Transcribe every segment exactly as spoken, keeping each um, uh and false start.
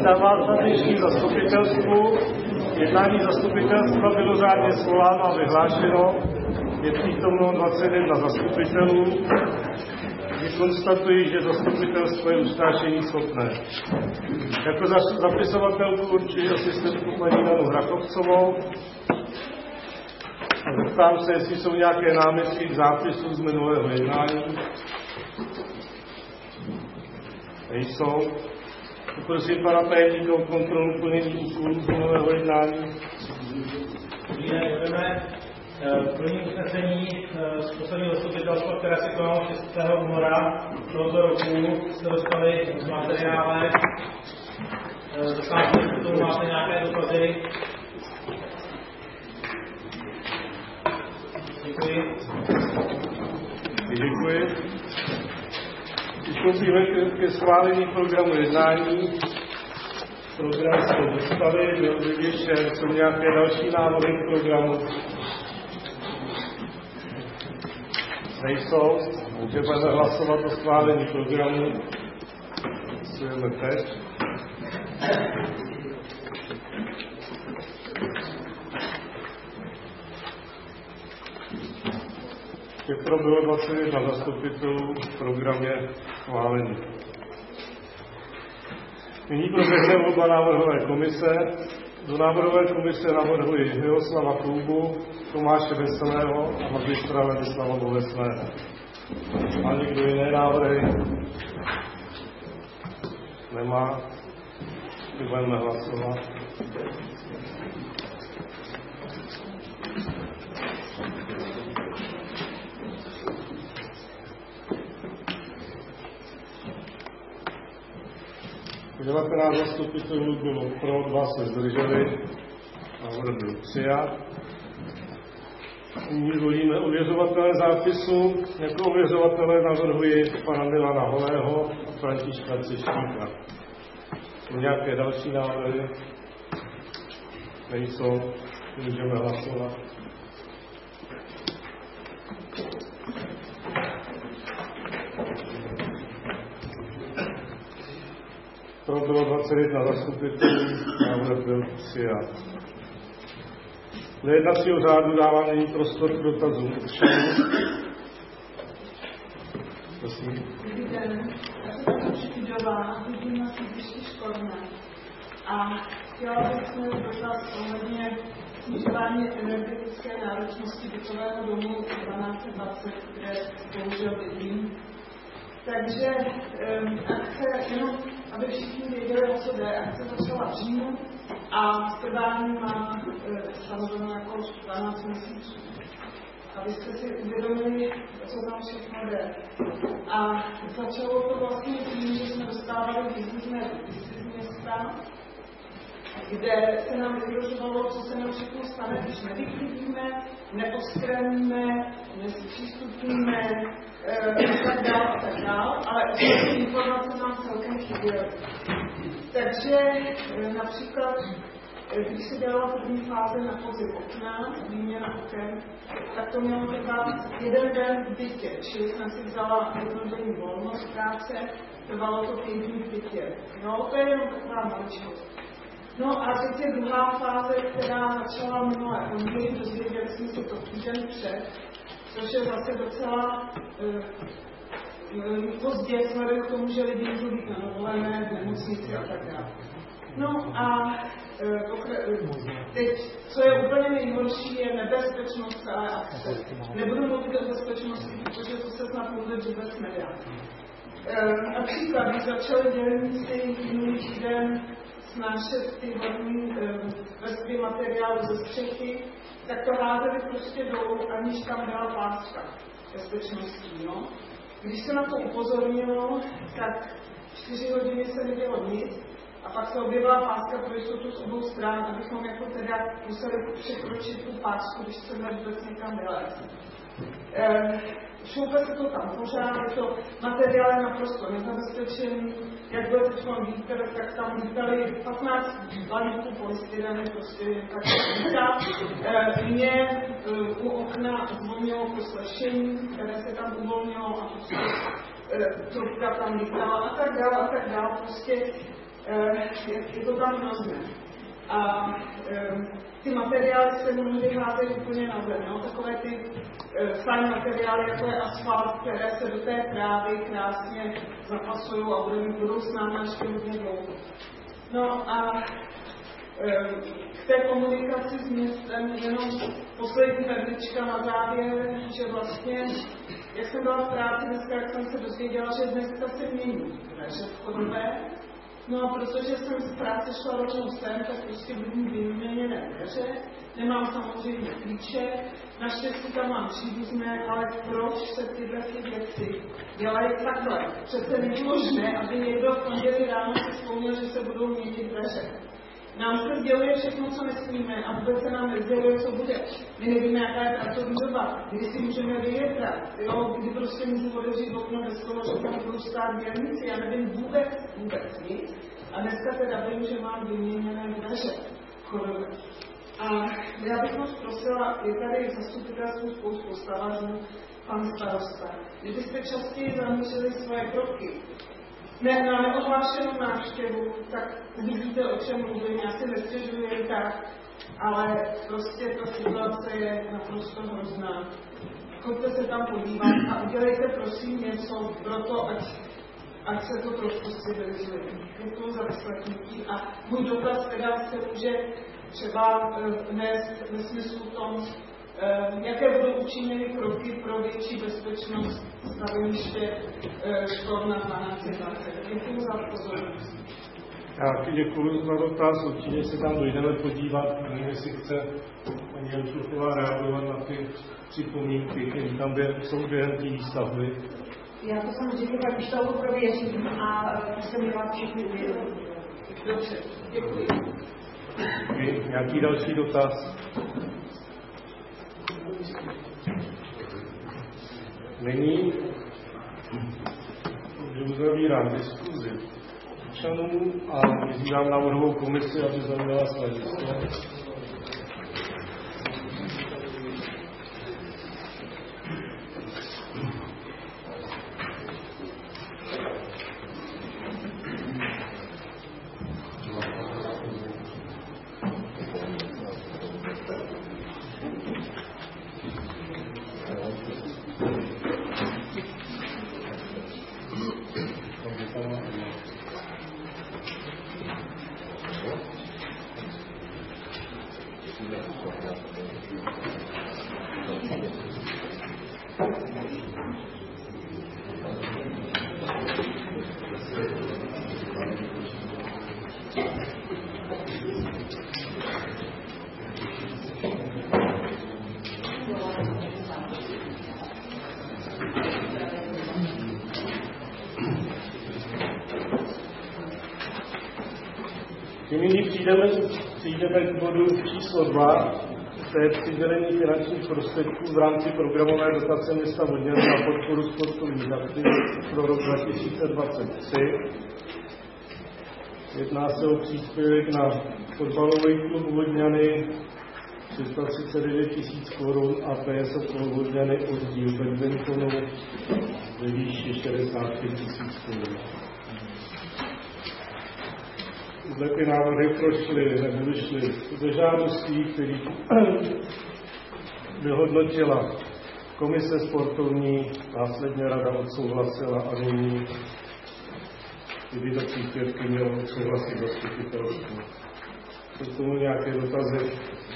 Vítám vás na dnešním zastupitelstvu. Jednání zastupitelstva bylo řádně svoláno a vyhlášeno. Je přítomno dvacet jedna zastupitelů. Konstatuji, že zastupitelstvo je usnášení schopné. Jako zapisovatelku určuji asistentku paní Danu Hrachovcovou. Zeptám se, jestli jsou nějaké námitky k zápisu z minulého jednání. Nejsou. Prosím pana tajemníka o kontrolu plnění úkolů z minulého jednání. Budeme plní usnesení z posledního zastupitelstva, které se konalo šestého února tohoto roku. Jste dostali z materiále. Dostávám, že k tomu máte nějaké dotazy. Děkuji. Děkuji. Přistoupíme ke schválení programu jednání. Program jsme dostali, byl vyvěšen. Jsou nějaké další návrhy k programu? Nejsou. Můžeme hlasovat o schválení programu. Hlasujeme teď. Těpro bylo dvacet jedna zastupitelů v programě schválení. Nyní proběhne volba návrhové komise. Do návrhové komise navrhuji Miroslava Kůbu, Tomáše Veselého a magistra Ladislava Bolesného. Má někdo jiné návrhy? Nemá. Budeme hlasovat. devatenáct zastupitelů bylo pro, dva se zdrželi, návrh byl přijat. Nyní volíme ověřovatele zápisu. Jako ověřovatele navrhuji pana Milana Holého a Františka Třeštíka. Jsou nějaké další návrhy? Nejsou. Můžeme hlasovat. Pro bylo dvacet jedna zastupitelů, návrh byl přijat. Do jednacího řádu dávám nyní prostor k dotazům. Prosím. Dobrý den, já jsem trošku Špidová, vidím na sídlišti Školné. A chtěla bych se dotaz ohledně snižování energetické náročnosti bytového domu dvanáct dvacet, kde bohužel bydlím. Takže um, akce, jenom aby všichni věděli, o co jde, akce začala v říjnu a trvání má e, samozřejmě jako dvanáct měsíců. Abyste si uvědomili, o co tam všechno jde. A začalo to vlastně tím, že jsme dostávali výzvy z města, kde se nám vyhrožovalo, co se nám všechno stane, když nevyklidíme, neoskraníme, nezpřístupníme, a tak dál, a tak dál, ale ty informace nám celkem chyběly. Takže například, když se dělala první fáze na podzim okna, výměna oken, tak to mělo trvat jeden den v bytě, čili jsem si vzala jednodenní volnost práce, trvalo to pět dní v bytě. No, to je jenom taková maličkost. No a teď je druhá fáze, která začala minulé pondělí, dozvěděli jsme si to týden před, což je zase docela uh, pozdě vzhledem k tomu, že lidi můžou být na dovolené, v nemocnici a tak dále. No a uh, teď, co je úplně nejhorší, je nebezpečnost celé akce. Nebudu mluvit o bezpečnosti, protože to se snad mluvit vůbec nedá. Uh, například, když začaly dělníci minulý týden snášet ty vodní vrstvy materiálu ze střechy, tak to házeli prostě dolů, aniž tam byla páska bezpečností. No? Když se na to upozornilo, tak čtyři hodiny se nedělo nic a pak se objevila páska pro jistotu z obou stran, abychom jako teda museli překročit tu pásku, když chceme vůbec někam vylézt. Šoupe se to tam pořád, je to materiál je naprosto nezabezpečený. Jak byl teď vítr, tak tam vítali patnáct balíků polystyreny, prostě tak vítá. Mě u okna uvolnilo proslešení, které se tam uvolnilo a prostě trubka tam vítala a tak dále a tak dále. Prostě je to tam hrozné. A ty materiály se někdy házejí úplně na zem, no? Takové ty fajn materiály, jako je asfalt, které se do té trávy krásně zapasují a budou s námi ještě hodně dlouho. No a k té komunikaci s městem jenom poslední perlička na závěr, že vlastně, jak jsem byla v práci dneska, jak jsem se dozvěděla, že dneska se mění dveře vchodové. No a protože jsem z práce šla rovnou sem, tak prostě budu vyměněné dveře. Nemám samozřejmě klíče, naštěstí tam mám příbuzné, ale proč se tyhle ty věci dělají takhle? Přece není možné, aby někdo v pondělí ráno si vzpomněl, že se budou měnit dveře. Nám se sděluje všechno, co nesmíme, a vůbec se nám nezděluje, co bude. My nevíme, jaká je pracovní doba, kdy si můžeme vyjetrat, jo, kdy prostě můžu otevřít okno bez toho, že tam budou stát dělníci, já nevím vůbec, vůbec nic. A dneska teda vím, že mám vyměněné dveře chodové. A já bych moc prosila, je tady zastupitelský spoustu postavarů, pan starosta. Kdybyste častěji zaměřili svoje kroky, ne, na neohlášenou návštěvu, tak vidíte, o čem mluvím, já si nestěžuji jen tak, ale prostě ta situace je naprosto hrozná. Choďte se tam podívat a udělejte prosím něco pro to, ať, ať se to trošku civilizuje. Děkuji za vyslechnutí a můj dotaz teda se může třeba vnést ve smyslu tom, jaké budou učiněny kroky pro větší bezpečnost staveniště škol na dvanáct dvacet. Děkuji za pozornost. Já děkuji za dotaz, určitě se tam dojdeme podívat, nevím, jestli chce paní Jančuchová reagovat na ty připomínky, které tam jsou během té výstavby. Já to samozřejmě tak výstavu prověřím a jsem vás všechny uvědomit. Dobře, děkuji. Nějaký další dotaz? Není. Uzavírám diskuzi občanů a vyzývám návrhovou komisi, aby zaujala své místo. Nyní přijdeme, přijdeme k bodu číslo dva, to je přidělení finančních prostředků v rámci programové dotace města Vodňany na podporu sportovních aktivit pro rok dva tisíce dvacet tři. Jedná se o příspěvek na fotbalový klub Vodňany tři sta třicet devět tisíc korun a P S O Vodňany oddíl badmintonu ve výši šedesát pět tisíc korun. Zde ty návrhy prošly, nebo vyšly do žádostí, který vyhodnotila komise sportovní, následně rada odsouhlasila a nyní tyto příspěvky mělo odsouhlasit zastupitelstvo. Jsou k tomu nějaké dotazy?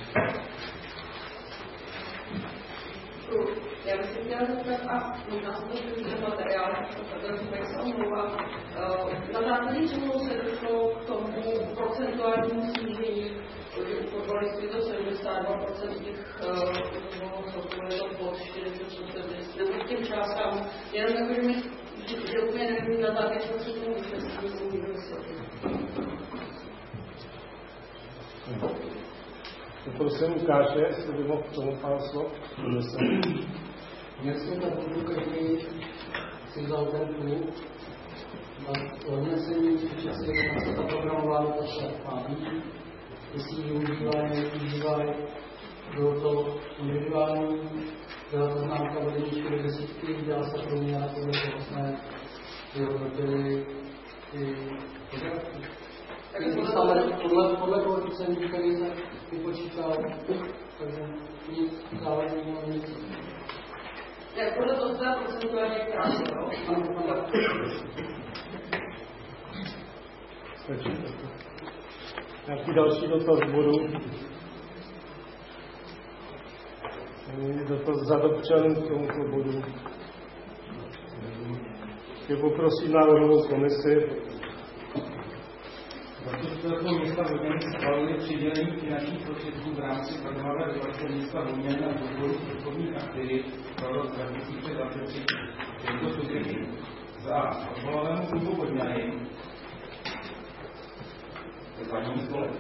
Já bych se chtěla zeptat, a možná jsem to využil materiál, tak se omlouvám, na základě čemu se došlo k tomu procentuálnímu snížení, že u fotbalistů to sedmdesát dva procent těch celkově je to pod čtyřicet procent, nebo k těm částkám, jenom jako, že mi že úplně nevím, na základě čemu se tomu vysvětlí. Prosím Lukáše, jestli by mohl k tomu pár slov. Jak se ta budu každý si vzal ten klub, hlavně se mi časy, jak se ta programová dotace má být, jestli ji využívají, nevyužívají, bylo to individuální, byla to známka vodeničky do desítky, dělala se pro mě, ale to bylo vlastně vyhodnotili ty požadavky. podle, podle koeficientů, který se vypočítal, takže nic záležního, nic. Ne, podle toho se dá procentuálně krásně, jo? Stačí. Nějaký další dotaz z bodu? Dotaz za občanů k tomuto bodu. Je poprosím návrhovou komisi. Zastupitelstvo města Vodňany schválili přidělení finančních prostředků v rámci programové dotace města Vodňany na podporu sportovních aktivit pro rok dva tisíce dvacet tři. Těmto subjektům za fotbalovému klubu Vodňany základní škole.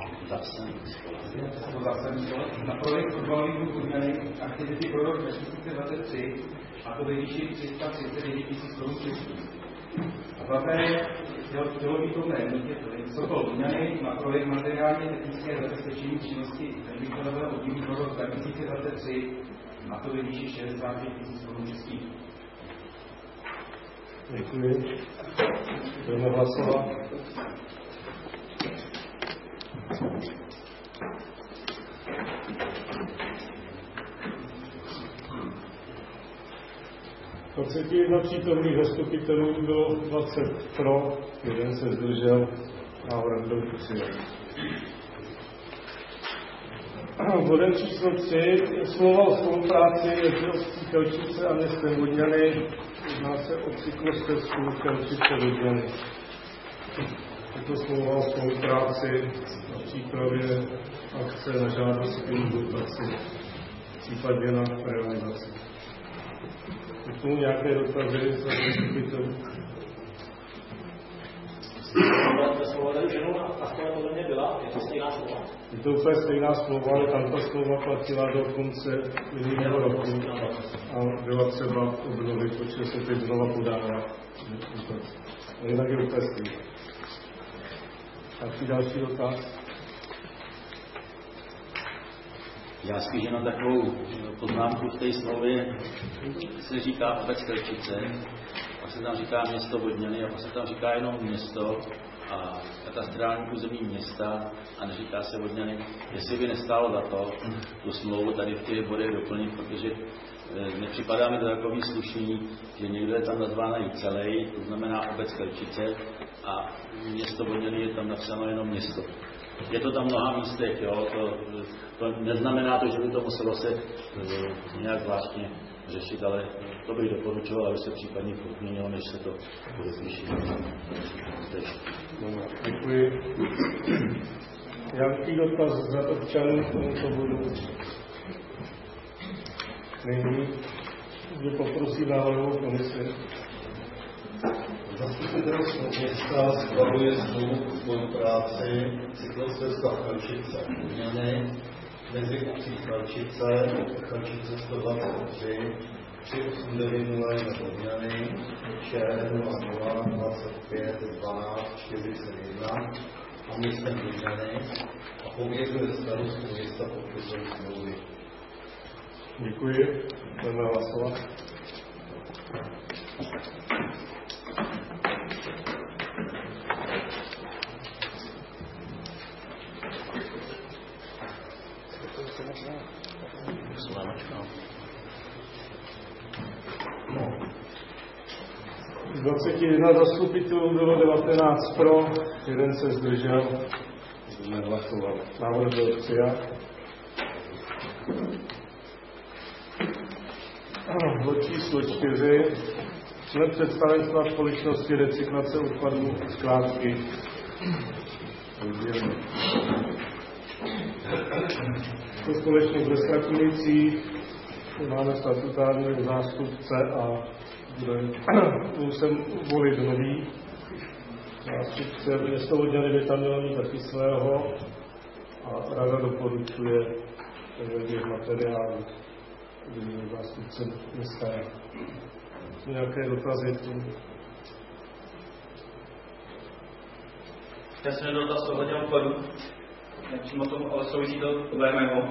Na projekt fotbalových klub Vodňany aktivity pro rok dva tisíce dvacet tři, a to ve výši tři sta třicet devět tisíc korun českých. A zlaté tělovýchovné jednotě Sokol Vodňany na projekt materiálně technické zabezpečení činnosti výkonového oddílu pro rok dva tisíce dvacet tři, a to ve výši šedesát pět tisíc korun českých. Děkuji. Budeme hlasovat. dvacet jedna přítomných zastupitelů bylo dvacet pro, jeden se zdržel, návrh byl přijat. Bodem číslo tři, smlouva o spolupráci mezi Kelčice a městem Vodňany, jedná se o cyklostezku Kelčice Vodňany. Je to smlouva o spolupráci na přípravě akce na žádosti dotaci, případně na realizaci. K tomu nějaké dotazy za zastupitelů? Je to úplně stejná smlouva, ale tam ta smlouva platila do konce minulého roku a byla třeba obnovit, protože se teď znova podává. A jinak je úplně stejná. Jaký další dotaz? Já spíš jenom takovou poznámku v té smlouvě se říká obec Kelčice, pak se tam říká město Vodňany a pak se tam říká jenom město a katastrální území města a neříká se Vodňany. Jestli by nestálo za to tu smlouvu tady v těch bodech doplnit, protože nepřipadá mi to takový slušný, že někdo je tam nazvána celý, to znamená obec Kelčice a město Vodňany je tam napsáno jenom město. Je to tam v mnoha místech, jo, to, to neznamená to, že by to muselo se e, nějak zvláštně řešit, ale to bych doporučoval, aby se případně podměnilo, než se to bude píšit. Děkuji. Jaký dotaz za občanů k tomuto bodu? Není. Že poprosím návrhovou komisi. Zastupitelstvo města schvaluje smlouvu o spolupráci cyklostezka Kelčice Vodňany mezi obcí Kelčice, Kelčice sto dvacet tři, tři osm devět nula jedna Vodňany, Č nula nula dvacet pět dvanáct čtyřicet jedna a městem Vodňany a pověřuje starostu města podpisem smlouvy. Děkuji. Budeme hlasovat. Z dvacet jedna zastupitelů bylo devatenáct pro, jeden se zdržel, nehlasoval. Návrh byl přijat. Bod číslo čtyři. Člen představenstva společnosti recyklace odpadů skládky. To společnost ve Strakonicích. Máme statutárního zástupce a musím volit nový zástupce. Město Vodňany by tam mělo mít taky svého a rada doporučuje vědět materiálu, kdy zástupce města je. Nějaké dotazy k tomu? Já jsem měl dotaz ohledně odpadu, nepřímo tomu, ale souvisí to podle mého.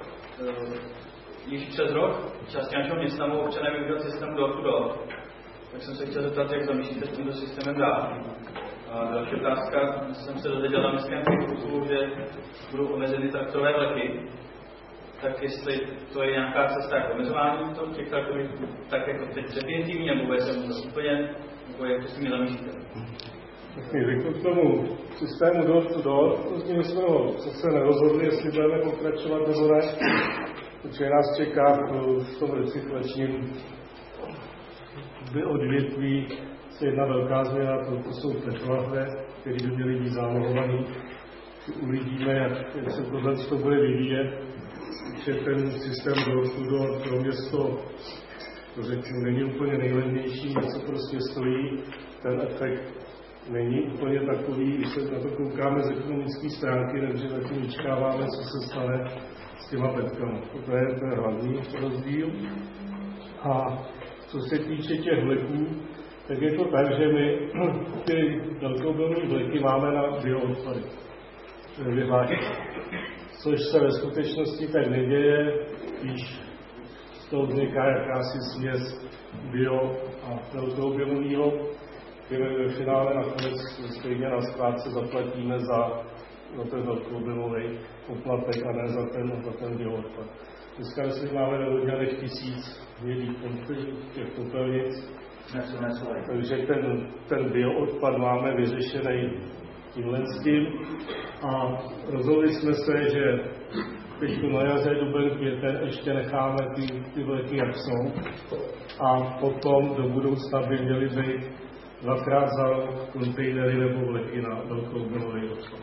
Již přes rok části našeho města mohou občané využívat systém door to door. Tak jsem se chtěl zeptat, jak zamýšlíte s tímto systémem dál. A další otázka, jsem se dozvěděl na městském kurzu, že budou omezeny traktorové vleky, tak jestli to je nějaká cesta k omezování těch traktorů, tak jako teď definitivní, nebo bude se to úplně, nebo jak to si mě zamýšlíte? Tak mi řeknu k tomu systému door to door, my jsme ho se nerozhodli, jestli budeme pokračovat nebo ne, protože nás čeká v tom recyklačním odvětví se jedna velká změna, to, to jsou teplahve, které by měly být zálohovaný. Uvidíme, jak, jak se tohle to bude vyvíjet, že ten systém door to door pro město, to řeknu, není úplně nejlevnější, něco prostě stojí, ten efekt není úplně takový, když se na to koukáme z ekonomické stránky, takže zatím vyčkáváme, co se stane s těma petkama. To je ten hlavní rozdíl. A co se týče těch vleků, tak je to tak, že my ty velkoobjemové vleky máme na bioodpady. Což se ve skutečnosti tak neděje, když z toho vzniká jakási směs bio a velkoobjemového, kde ve finále nakonec stejně na skládce zaplatíme za, za ten velkoobjemový poplatek a ne za ten, za ten bioodpad. Dneska si máme ve Vodňanech tisíc hnědých těch popelnic, takže ten, ten bioodpad máme vyřešený tímhle s tím a rozhodli jsme se, že teď na jaře duben květen ještě necháme ty, ty vleky, jak jsou, a potom do budoucna by měly být dvakrát za rok kontejnery nebo vleky na velkoobjemový odpad.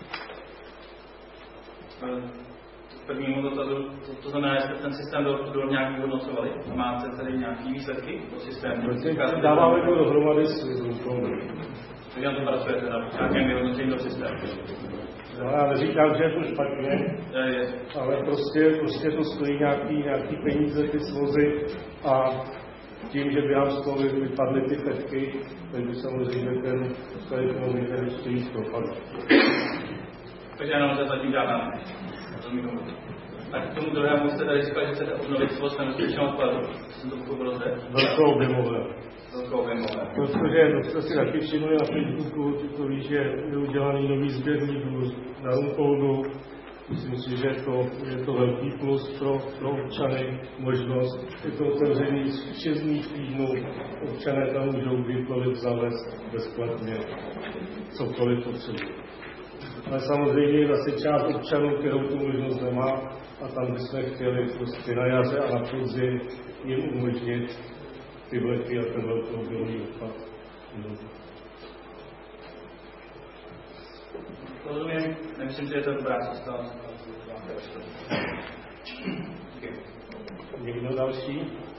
Prvnímu dotazu, to, to znamená, že ten systém do, do nějak vyhodnocovali? Máte tady nějaký výsledky po systému? Dáváme to dohromady s rukou. Takže na to pracujete, na nějakém vyhodnocení do systému? No, já neříkám, že je to špatně, je, je. ale prostě, prostě to stojí nějaký, nějaký peníze, ty svozy, a tím, že by nám z toho vypadly ty petky, tak by samozřejmě ten ekonomika ještě víc propadl. Takže jenom se zatím žádná. Tak k tomu druhému jste tady říkali, že chcete obnovit svoz nebezpečného odpadu. Jsem to pochopil zde? Velkoobjemové. Velkoobjemové. Protože no, jste si taky všimli na Facebooku, to víš, že je udělaný nový sběrný důz na Rumpoldu. Myslím si, že to, je to velký plus pro, pro občany, možnost. Je to otevřený z šest dní týdnů. Občané tam můžou kdykoliv zavést bezplatně cokoliv potřebují. Ale samozřejmě zase část občanů, kterou tu možnost nemá, a tam bychom chtěli prostě na jaře a na podzim jim umožnit ty vleky a ten velkoobjemový odpad. Rozumím, nemyslím si, že to je dobrá cesta. Někdo další?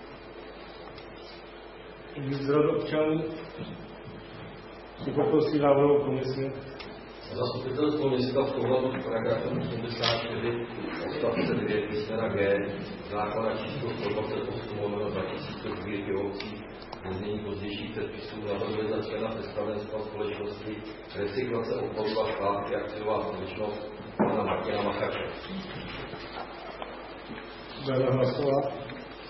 Víc rod občanů? Si poprosí návrhovou komisi. Zastupitelstvo města v souladu s paragrafem osmdesát čtyři odstavce devět písmena G zákona číslo sto dvacet osm lomeno dva tisíce dvě vyhovcí nezmění pozdějších předpisů navrhuje za člena představenstva společnosti Recyklace odpadů a skládky akciová společnost pana Martina Machače. Budeme hlasovat.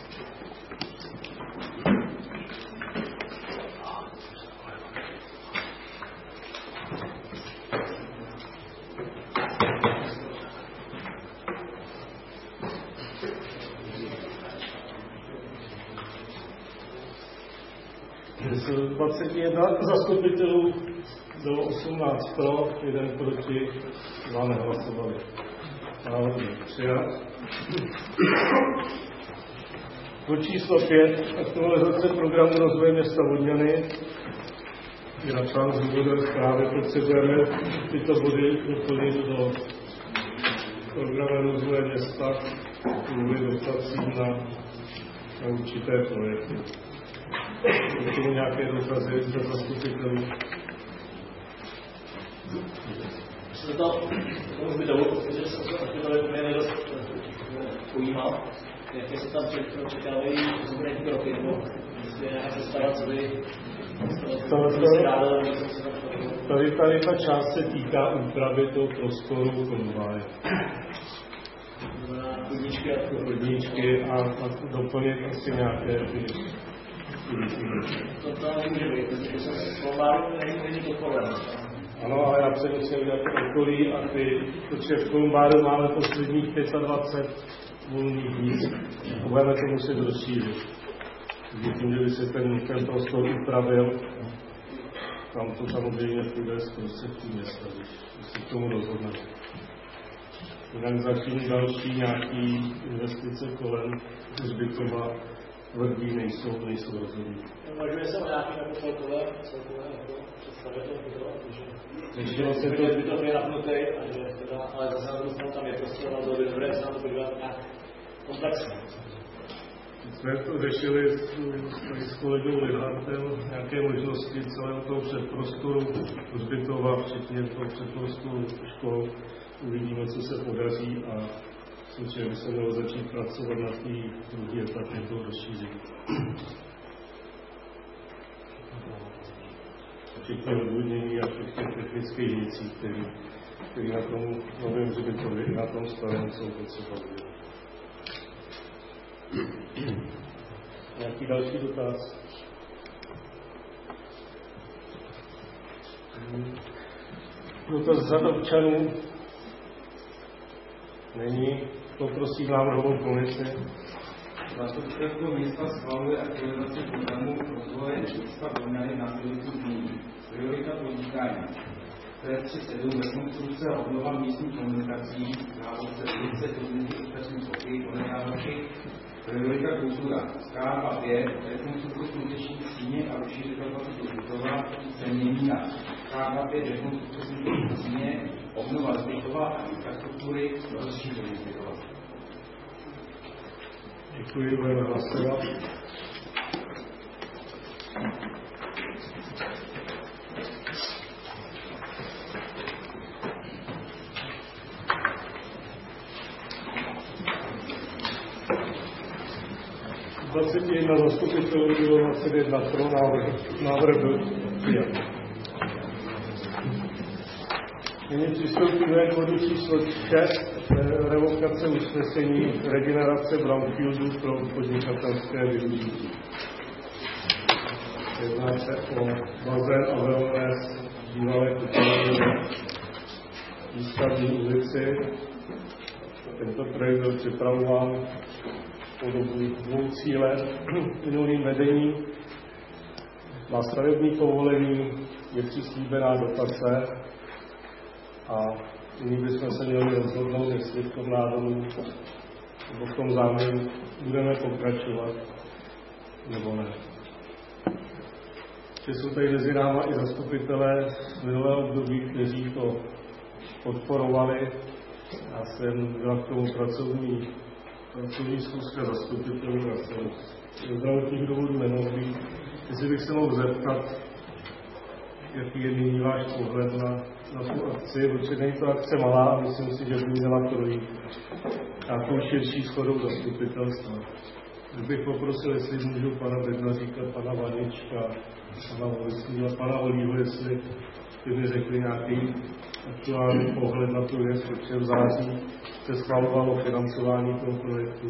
dvacet jedna zastupitelů, bylo osmnáct pro, jeden proti, dva nehlasovali. Návrh přijat. Bod číslo pět, aktualizace programu rozvoje města Vodňany. Je napsáno z důvodové zprávy, potřebujeme tyto body doplnit do programu rozvoje města kvůli dotacím na, na určité projekty. Jsou nějaké dotazy za zastupitelů? Se to tomu videu, protože jsem se taky tady úplně nedost ujímal, jaké se tam čekávají zubné kroky, nebo jestli je nějaká představa, co by se dále. Tady, tady ta část se týká úpravy toho prostoru konvoje. Chodníčky a chodníčky a, a doplnit asi nějaké To, to nemůže být, protože se Kolumbaru není podporovaný. Ano, ale já jsem musel udělat okolí a ty, protože v Kolumbáru máme posledních dvacet pět volných míst a budeme to muset rozšířit. Tím, že by se ten, ten prostor upravil, tam to samozřejmě půjde z prostředků města, když se k tomu rozhodneme. Jinak zatím další nějaký investice kolem hřbitova Vrbí nejsou, nejsou rozhodní. Uvažuje se o nějaké jako celkové, celkové jako představě toho budova, že vlastně to je to je napnutý, a že teda, ale zase na druhou stranu tam je prostě ale bylo by dobré se na to podívat nějak komplexně. Jsme to řešili s, s kolegou Lidhartem, nějaké možnosti celého toho předprostoru hřbitova, včetně toho předprostoru škol. Uvidíme, co se podaří a myslím, že by se mělo začít pracovat na té druhé etapě toho rozšíření. Včetně odvodnění a všech technických věcí, které na tom novém hřbitově i na tom starém jsou potřeba udělat. Nějaký další dotaz? Dotaz z řad občanů? Není. Poprosím návrhovou komisi. Zastupitelstvo města schvaluje aktualizaci programu rozvoje města Brunary následujících dní. Priorita podnikání. T tři sedm rekonstrukce a obnova místních komunikací, závodce ulice podmínky ostatní spoky, konedávky. Priorita kultura. K dva pět rekonstrukce skutečných síně a rozšířit kapacitu Hřbitova, cenění na K dva pět rekonstrukce skutečných síně, obnova Hřbitova a infrastruktury, rozšíření Hřbitova. Děkuji, budeme hlasovat. dvacet jedna zastupitelů bylo dvacet jedna pro, návrh, návrh byl přijat. Nyní přistoupíme k bodu číslo šest, revokace usnesení regenerace brownfieldů pro podnikatelské využití. Jedná se o bazén a wellness bývalé kuchyně Výstavní ulici. Tento projekt byl připravován po dobu dvou tří let minulým vedením. Má stavební povolení, je přislíbená dotace a nyní bychom se měli rozhodnout, jestli v tom návrhu nebo v tom záměru budeme pokračovat nebo ne. Že jsou tady mezi náma i zastupitelé z minulého období, kteří to podporovali. Já jsem byla k tomu pracovní, pracovní zkuska zastupitelů a jsem ze zdravotních důvodů nemohl být. Jestli bych se mohl zeptat, jaký je nyní váš pohled na, na tu akci, protože není to akce malá a myslím si, že by měla projít nějakou širší shodou zastupitelstva. Kdybych poprosil, jestli můžu pana Bednaříka, pana Vanička, pana Volicního, pana Holího, jestli by mi řekli nějaký aktuální pohled na tu věc, protože v září se schvalovalo financování toho projektu.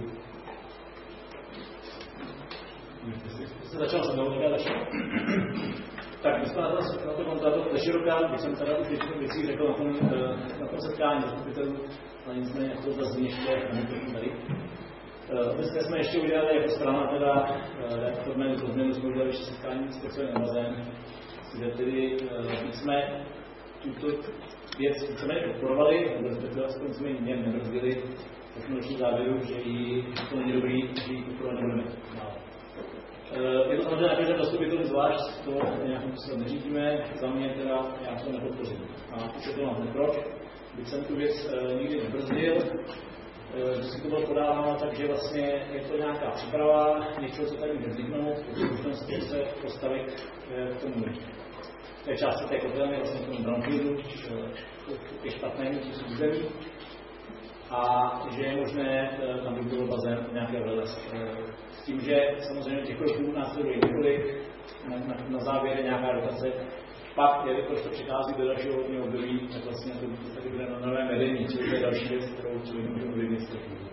Jsem začal se mnou, tak my jsme na to, na to kontaktu ze široká, když jsem teda už většinu věcí řekl na tom, na tom setkání zastupitelů, ale nicméně jak to zazní ještě na mikrofon tady. Dneska jsme ještě udělali jako strana teda formální změnu, jsme udělali ještě setkání speciálně na bazén, kde tedy jsme tuto věc víceméně podporovali, respektive aspoň jsme ji nějak nebrzdili, tak jsme došli závěru, že jí to není dobrý, že ji podporovat nebudeme. Je to samozřejmě na každém zastupiteli zvlášť, to nějakým způsobem neřídíme, za mě teda já to nepodpořím. A vysvětlím vám proč. Byť jsem tu věc e, nikdy nebrzdil, e, vždycky to bylo podáváno tak, že vlastně je to nějaká příprava, něčeho, co tady může vzniknout, možnosti se postavit e, k tomu té části té kotelny, vlastně k tomu brownfieldu, ke špatnému území. A že je možné tam vybudovat bazén nějaké wellness. S tím, že samozřejmě těch kroků následuje několik, na, na, na závěr nějaká dotace. Pak, jelikož to přichází do dalšího hodního období, tak vlastně to tady bude na novém vedení, čili to je další věc, kterou člověk může uvědomit.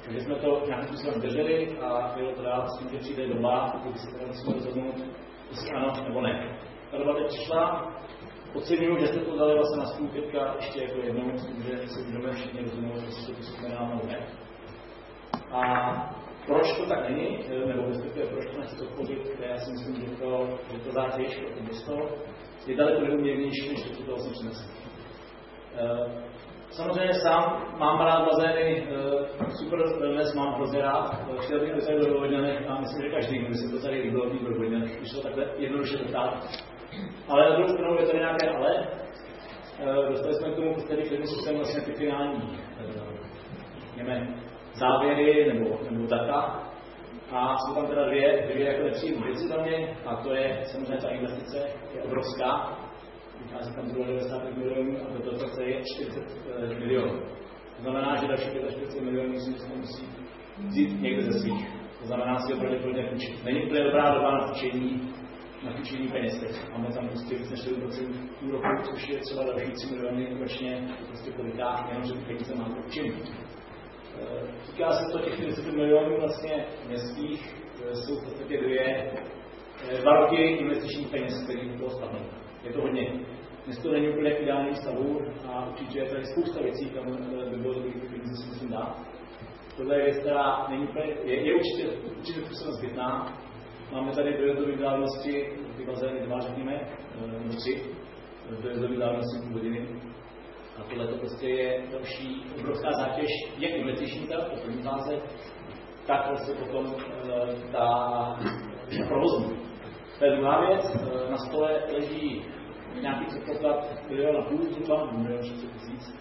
Takže jsme to nějakým způsobem drželi a bylo to dál s tím, že přijde doba, kdy se teda musíme rozhodnout, jestli ano nebo ne. Ta doba teď přišla, oceňuju, že jste to dali vlastně na stůl teďka ještě jako jednou, že si můžeme všichni rozhodnout, jestli to pustíme dál nebo ne. A proč to tak není, nebo respektive proč to nechci podpořit, já si myslím, že to, že to zátěž pro to město je daleko neúměrnější, než to, co to vlastně přineslo. Samozřejmě sám mám rád bazény, super wellness mám hrozně rád, chtěl bych tady do Vodňanech a myslím, že každý, kdo si to tady líbilo být do Vodňanech, když to takhle jednoduše dotáhnout. Ale na druhou stranu je tady nějaké ale, dostali jsme k tomu prostě klidným způsobem vlastně ty finální něme, závěry nebo, nebo data a jsou tam teda dvě, dvě jako nepříjemné věci za mě a to je samozřejmě ta investice, je obrovská. Vychází tam zhruba devadesát pět milionů a do dotace je čtyřicet milionů. To znamená, že další čtyřicet pět milionů si myslím, musí vzít někde ze svých. To znamená si opravdu plně půjčit. Není úplně dobrá doba na půjčení, na půjčení peněz teď. Máme tam prostě víc než sedm procent úroků, což je třeba další tři miliony ročně, to prostě povytáhne, jenom že ty peníze máme půjčení. Týká se to těch čtyřicet pět milionů vlastně městských, jsou v podstatě dvě, dva roky investičních peněz, které do toho spadnou. Je to hodně. Město není úplně v ideálním stavu a určitě je tady spousta věcí, kam by bylo dobrý ty peníze si musím dát. Tohle je věc, která není úplně, je, je určitě, určitě způsobem zbytná. Máme tady dojezdové vzdálenosti, ty bazény dva řekněme, nebo tři, dojezdové vzdálenosti půl hodiny. A tohle to prostě je další obrovská zátěž, jak investiční ta první fáze, tak vlastně potom ta provozní. To je druhá věc, na stole leží nějaký předpoklad milion a půl, zhruba, milion šest tisíc.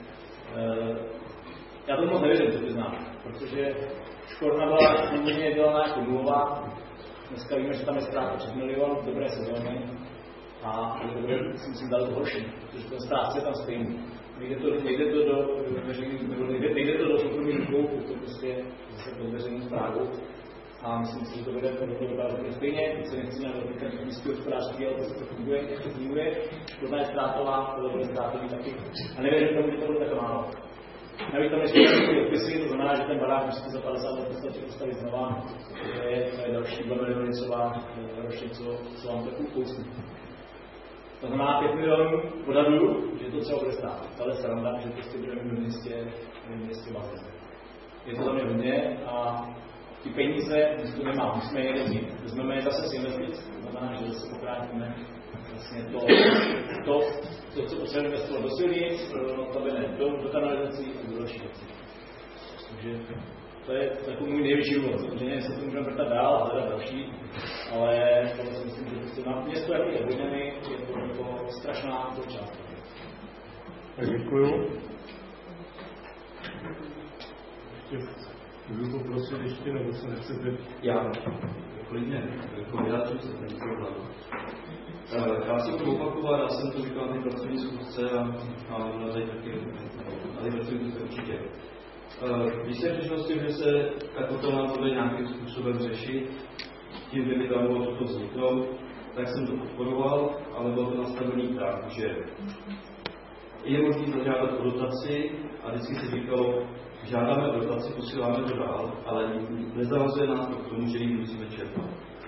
Já to moc nevěřím, co přiznám, protože škorna byla původně dělaná jako nulová, dneska víme, že tam je ztráta přes milion, dobré sezóny a to bude, si myslím, daleko horší, protože ten strávce je tam stejný. Nejde to, nejde to do veřejných, nejde, nejde to do soukromých rukou, to prostě zase pod veřejnou správou. A myslím si, že to bude vypadat stejně, když se nechci na těch místních hospodářství, ale to funguje, jak to funguje. Tohle je ztrátová, tohle bude ztrátový taky. A nevěřím tomu, že to bude tak málo. Navíc tam ještě nějaké odpisy, to znamená, že ten barák musíte za padesát let podstatě postavit znova. To je, to je další dva miliony, co vám ročně, co, co vám tak ukousne. To znamená pět milionů odhaduju, že to třeba bude stát. Ale sranda, že prostě budeme v městě, v městě bazén. Je to za mě hodně a ty peníze to nemá, musíme je vzít. Vezmeme je zase z investic, to znamená, že zase pokrátíme vlastně to, to, to co potřebujeme investovat do silnic, do, do kanalizací a do dalších věcí. Takže to je takový můj největší úvod. Samozřejmě se to můžeme vrtat dál a hledat další, ale to si myslím, že prostě na město, jak je Vodňany, je to jako strašná součást. Tak děkuju. Můžu poprosit ještě, nebo se nechcete? Já, klidně, jako vyjádřím se, není problém. Já si budu opakovat, já jsem to říkal na té pracovní zkusce a, a na tady taky, na té pracovní zkusce určitě. Když jsem přišel s tím, že se ta kotelná bude nějakým způsobem řešit, tím, že by tam bylo toto vzniknout, tak jsem to podporoval, ale bylo to nastavený tak, že je možný zažádat o dotaci a vždycky se říkalo, žádáme dotaci, posíláme to dál, ale nezavazuje nás to k tomu, že ji musíme čerpat.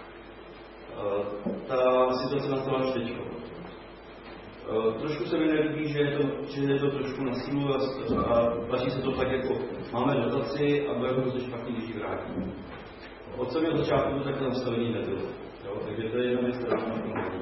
Ta situace nastala už teď. Trošku se mi nelíbí, že je to, že je to trošku na sílu a, a tlačí se to tak, jako máme dotaci a budeme to špatně, když ji vrátíme. Od samého začátku to takhle nastavení nebylo. Jo? Takže to je jedna věc, která na tom není.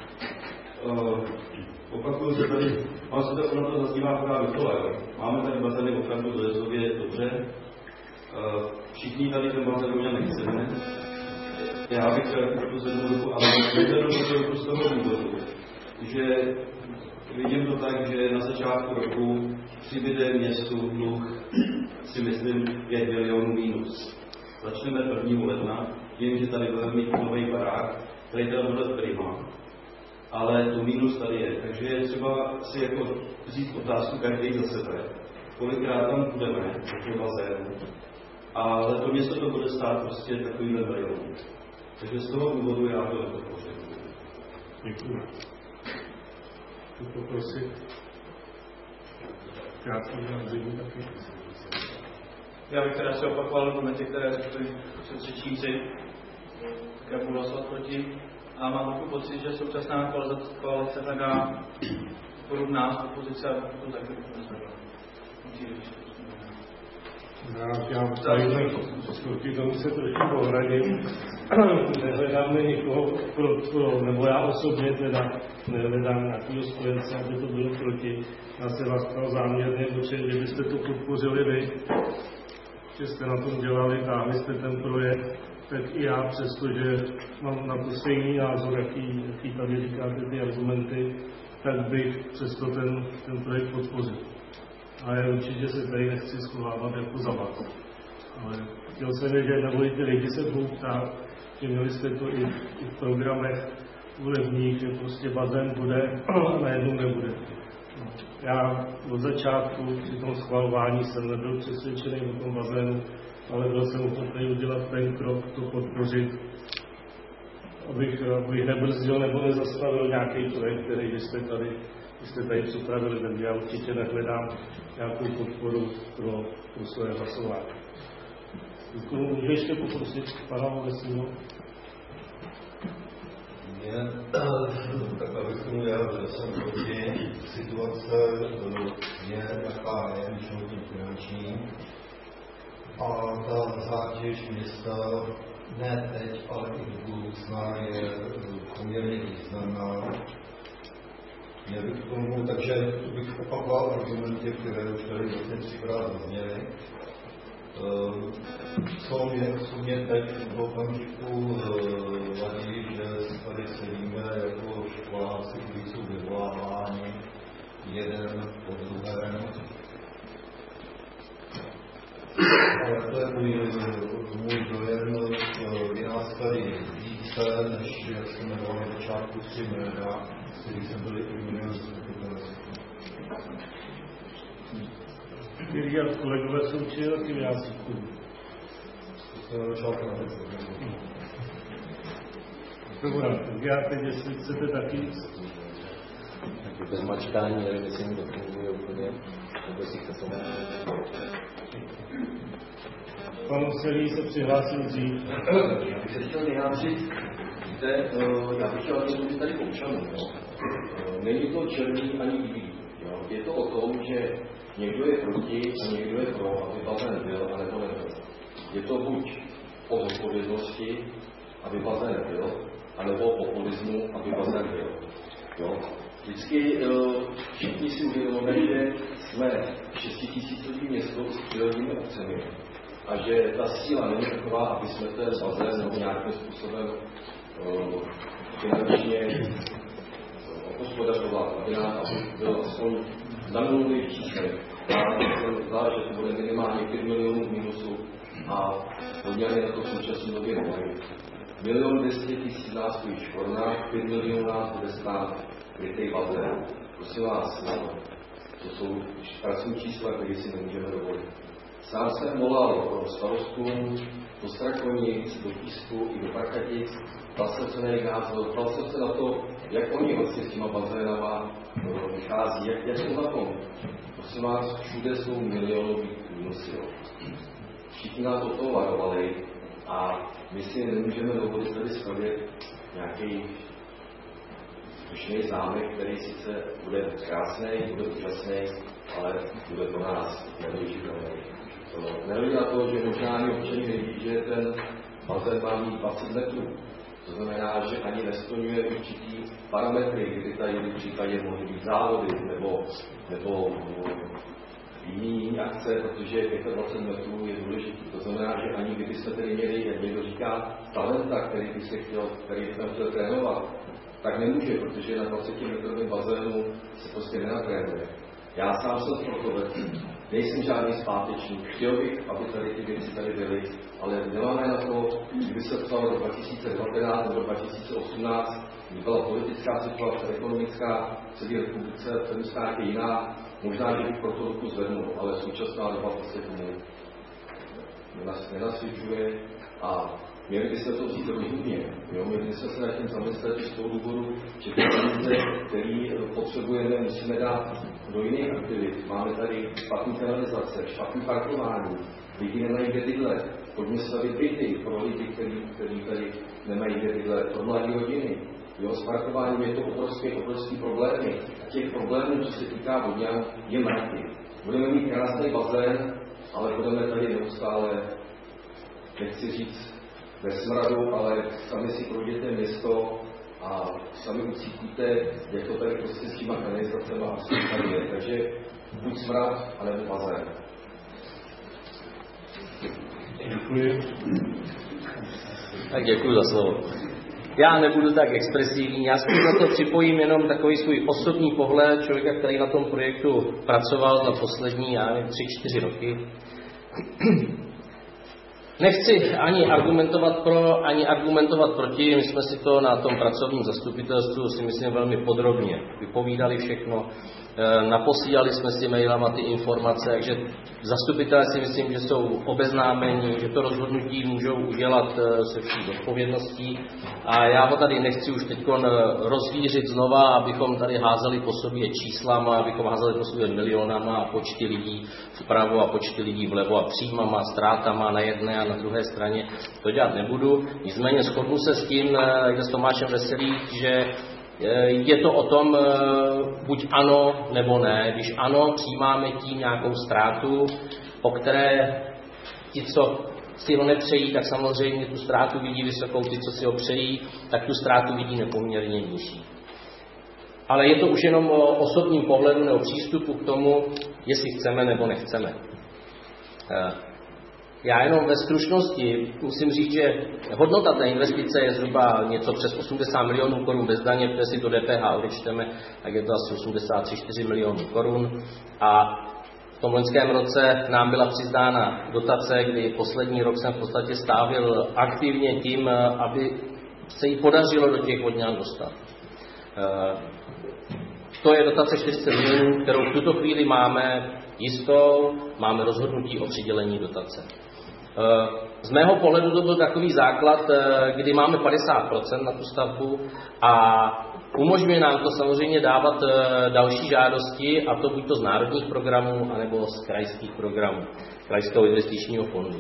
Opakuju se tady, ale se to, ono to zaznívá pořád dokola. Máme tady bazény opravdu dojezdově dobře. Všichni tady ten bazén uměl nechceme. Já bych chtěl trošku zvednout ruku, ale nezvednu ruku z toho důvodu, že vidím to tak, že na začátku roku přibyde městu dluh, si myslím, pět milionů mínus. Začneme prvního ledna, tím, že tady budeme mít nový barák, který teda bude prima. Ale to mínus tady je, takže je třeba si jako vzít otázku každý za sebe, kolikrát tam budeme, do bazénu, ale to město to bude stát prostě takovýhle milion. Takže z toho důvodu já to nepodpořím. Děkuji. Chci poprosit krátký vyjádření taky. já bych teda si opakoval argumenty, které řekli předřečníci, tak já budu hlasovat proti. A mám takový pocit, že současná koalice hledá podobná z opozice a to taky nezvedla. Já, já tady proti tomu se trošku ohradím. Nehledáme nikoho pro, pro, nebo já osobně teda nehledám nějakého spojence, aby to bylo proti. Já se vás ptal záměrně, protože kdybyste to podpořili vy, že jste na tom dělali, táhli jste ten projekt, tak i já, přestože mám na to stejný názor, jaký, jaký tady říkáte ty argumenty, tak bych přesto ten, ten projekt podpořil. Ale určitě se tady nechci schovávat jako za vás. Ale chtěl jsem vědět, nebo i ty lidi se budou ptát, že měli jste to i, i v programech volebních, že prostě bazén bude a najednou nebude. No. Já od začátku při tom schvalování jsem nebyl přesvědčený o tom bazénu, ale byl jsem ochotný udělat ten krok, to podpořit, abych, abych nebrzdil nebo nezastavil nějaký projekt, který jste tady, jste tady připravili, takže já určitě nehledám nějakou podporu pro, pro své hlasování. Můžu ještě poprosit pana Lesního? Tak abych tomu vyjádřil, jsem proti. Situace je jaká je, životní finanční. A ta zátěž města ne teď, ale i do budoucna je poměrně významná. Já bych k tomu, takže bych opakoval argumenty, které už tady vlastně třikrát zazněly. Co mě, co mě teď v okamžiku vadí, že tady sedíme jako školáci, kteří jsou vyvoláváni jeden po druhém. Ale to je můj, můj dojem, je nás tady více, než jak jsme jmenovali na začátku tři jména, s kterých jsem byli jmenuji Který jak kolegové jsou učili, a tím já si kudu. To je začátku na věc. Dobrá, tak já teď, jestli chcete taky... Tak bez mačkání, nevím, jestli mi to funguje úplně, nebo si chce sama. Pan Celý se přihlásil dřív. Já bych se chtěl vyjádřit, víte, já bych chtěl mluvit tady k občanům. Není to černý ani bílý. Je to o tom, že někdo je proti a někdo je pro, aby bazén byl, anebo nebyl. Je to buď o zodpovědnosti, aby bazén byl, anebo o populismu, aby bazén byl. Jo? Vždycky všichni si uvědomíme, že jsme šestitisícový město s přírodními obcemi a že ta síla není taková, aby jsme ten bazén nebo nějakým způsobem finančně hospodařovat, aby nám byl aspoň na nulových číslech. Já jsem zdá, že to bude minimálně pět milionů mínusu a hodně na to v současné době nemají. Milion dvěstě tisíc nás stojí škorna, pět milionů nás bude stát krytej bazén. Prosím vás, to jsou pracovní čísla, které si nemůžeme dovolit. Sám jsem volal pro starostům do Strakonic, do Písku i do Prchatic, ptal jsem se na jejich názor, ptal jsem se na to, jak oni vlastně s těma bazénama vychází, jak, jak jsou na tom. Prosím vás, všude jsou milionový minusy. Všichni nás o toho varovali a my si nemůžeme dovolit tady stavět nějaký zkušený zámek, který sice bude krásný, bude úžasný, ale bude pro nás nevyužitelný. Nehledě na to, že možná ani občaní neví, že ten bazén má mít dvacet metrů. To znamená, že ani nesplňuje určitý parametry, kdy tady v případě mohly být závody nebo, nebo jiný akce, protože dvacet pět metrů je důležitý. To znamená, že ani kdybyste tedy měli, jak někdo říká, talenta, který by se chtěl, který by tam chtěl trénovat, tak nemůže, protože na dvacetimetrovém bazénu se prostě nenatrénuje. Já sám jsem sportovec, nejsem žádný zpátečník, chtěl bych, aby tady ty věci tady byly, ale nemáme na to, kdyby se psalo do dva tisíce devatenáct nebo dva tisíce osmnáct, kdy byla politická situace, ekonomická, v celé republice, v celém státě jiná, možná, že bych pro to ruku zvednul, ale současná doba se tomu nenasvědčuje a měli byste to vzít rozumně. Měli byste se na tím zamyslet z toho důvodu, že ty peníze, které potřebujeme, musíme dát do jiných aktivit. Máme tady špatný kanalizace, špatný parkování, lidi nemají kde bydlet, pojďme stavit byty pro lidi, kteří, kteří tady nemají kde bydlet, pro mladé rodiny. Jo, s parkováním je to obrovské, obrovské problémy. A těch problémů, co se týká Vodňan, je mraky. Budeme mít krásný bazén, ale budeme tady neustále, nechci říct ve smradu, ale sami si projděte město a sami ucítíte, jak to tady prostě s těma kanalizacema a všechno tady je. Takže buď smrad, anebo bazén. Děkuji. Tak děkuji za slovo. Já nebudu tak expresivní, já spíš na to připojím jenom takový svůj osobní pohled člověka, který na tom projektu pracoval za poslední, já nevím, tři, čtyři roky. Nechci ani argumentovat pro, ani argumentovat proti, my jsme si to na tom pracovním zastupitelstvu si myslím velmi podrobně vypovídali všechno, naposílali jsme si mailama ty informace, takže zastupitelé si myslím, že jsou obeznámeni, že to rozhodnutí můžou udělat se vší odpovědností a já ho tady nechci už teď rozvířit znova, abychom tady házeli po sobě číslama, abychom házeli po sobě milionama a počty lidí vpravo a počty lidí vlevo a příjmama, ztrátama na jedné a na druhé straně. To dělat nebudu, nicméně shodnu se s tím, s Tomášem Veselým, že je to o tom buď ano nebo ne. Když ano, přijímáme tím nějakou ztrátu, po které ti, co si ho nepřejí, tak samozřejmě tu ztrátu vidí vysokou, ti, co si ho přejí, tak tu ztrátu vidí nepoměrně nižší. Ale je to už jenom o osobním pohledu nebo přístupu k tomu, jestli chceme nebo nechceme. Já jenom ve stručnosti musím říct, že hodnota té investice je zhruba něco přes osmdesát milionů korun bez daně, protože si to D P H odečteme, tak je to asi osmdesát tři čtyři milionů korun. A v tom loňském roce nám byla přiznána dotace, kdy poslední rok jsem v podstatě stávil aktivně tím, aby se jí podařilo do těch Vodňan dostat. To je dotace čtyřicet milionů, kterou v tuto chvíli máme jistou, máme rozhodnutí o přidělení dotace. Z mého pohledu to byl takový základ, kdy máme padesát procent na tu stavbu a umožňuje nám to samozřejmě dávat další žádosti, a to buď to z národních programů, anebo z krajských programů, krajského investičního fondu.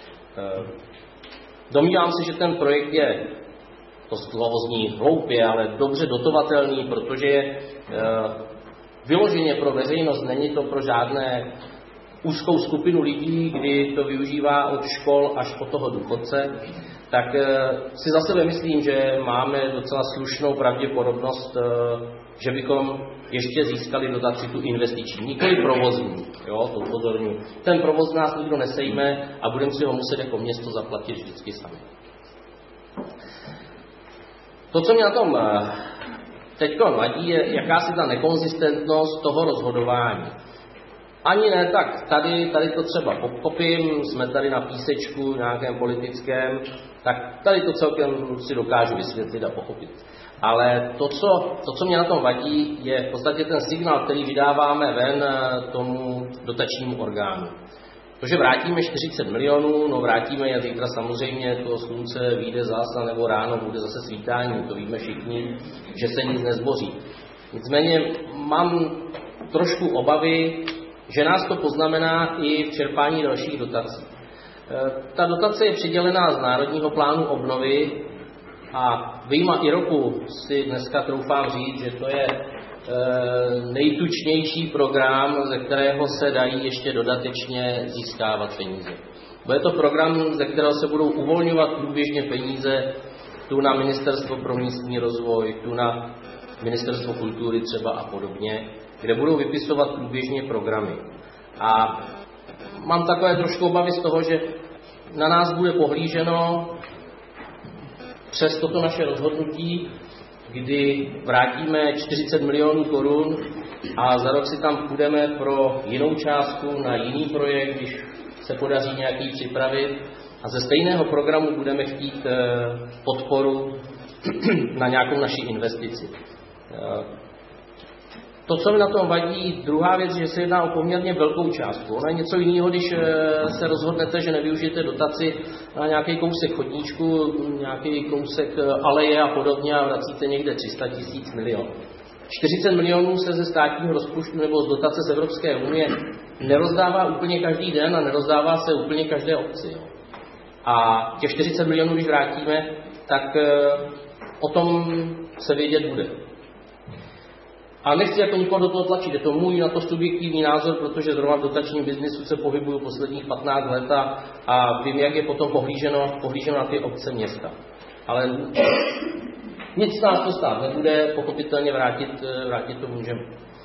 Domnívám se, že ten projekt je, to slovo zní hloupě, ale dobře dotovatelný, protože je vyloženě pro veřejnost, není to pro žádné úzkou skupinu lidí, kdy to využívá od škol až po toho důchodce, tak si za sebe myslím, že máme docela slušnou pravděpodobnost, že bychom ještě získali dotaci tu investiční, nikoli provozní, jo, to upozorňuji. Ten provoz nás nikdo nesejme a budeme si ho muset jako město zaplatit vždycky sami. To, co mě na tom teď vadí, je jakási ta nekonzistentnost toho rozhodování. Ani ne, tak tady, tady to třeba pochopím, jsme tady na písečku nějakém politickém, tak tady to celkem si dokážu vysvětlit a pochopit. Ale to co, to, co mě na tom vadí, je v podstatě ten signál, který vydáváme ven tomu dotačnímu orgánu. To, že vrátíme čtyřicet milionů, no vrátíme je zítra samozřejmě, to slunce vyjde zase, nebo ráno bude zase svítání, to víme všichni, že se nic nezboří. Nicméně mám trošku obavy, že nás to poznamená i v čerpání dalších dotací. Ta dotace je přidělená z Národního plánu obnovy a vyjma i roku si dneska troufám říct, že to je nejtučnější program, ze kterého se dají ještě dodatečně získávat peníze. Bude to program, ze kterého se budou uvolňovat průběžně peníze tu na Ministerstvo pro místní rozvoj, tu na Ministerstvo kultury třeba a podobně, kde budou vypisovat průběžně programy. A mám takové trošku obavy z toho, že na nás bude pohlíženo přes toto naše rozhodnutí, kdy vrátíme čtyřicet milionů korun a za rok si tam půjdeme pro jinou částku na jiný projekt, když se podaří nějaký připravit, a ze stejného programu budeme chtít podporu na nějakou naši investici. To, co mi na tom vadí, druhá věc, že se jedná o poměrně velkou částku. Ono je něco jiného, když se rozhodnete, že nevyužijete dotaci na nějaký kousek chodníčku, nějaký kousek aleje a podobně a vracíte někde tři sta tisíc milionů. čtyřicet milionů se ze státního rozpočtu nebo z dotace z Evropské unie nerozdává úplně každý den a nerozdává se úplně každé obci. Jo. A těch čtyřicet milionů, když vrátíme, tak o tom se vědět bude. A nechci jako nikoho do toho tlačit, je to můj na to subjektivní názor, protože zrovna v dotačním biznisu se pohybuju posledních patnáct let a, a vím, jak je potom pohlíženo, pohlíženo na ty obce města. Ale nic nás to stát nebude, pochopitelně vrátit, vrátit to můžeme.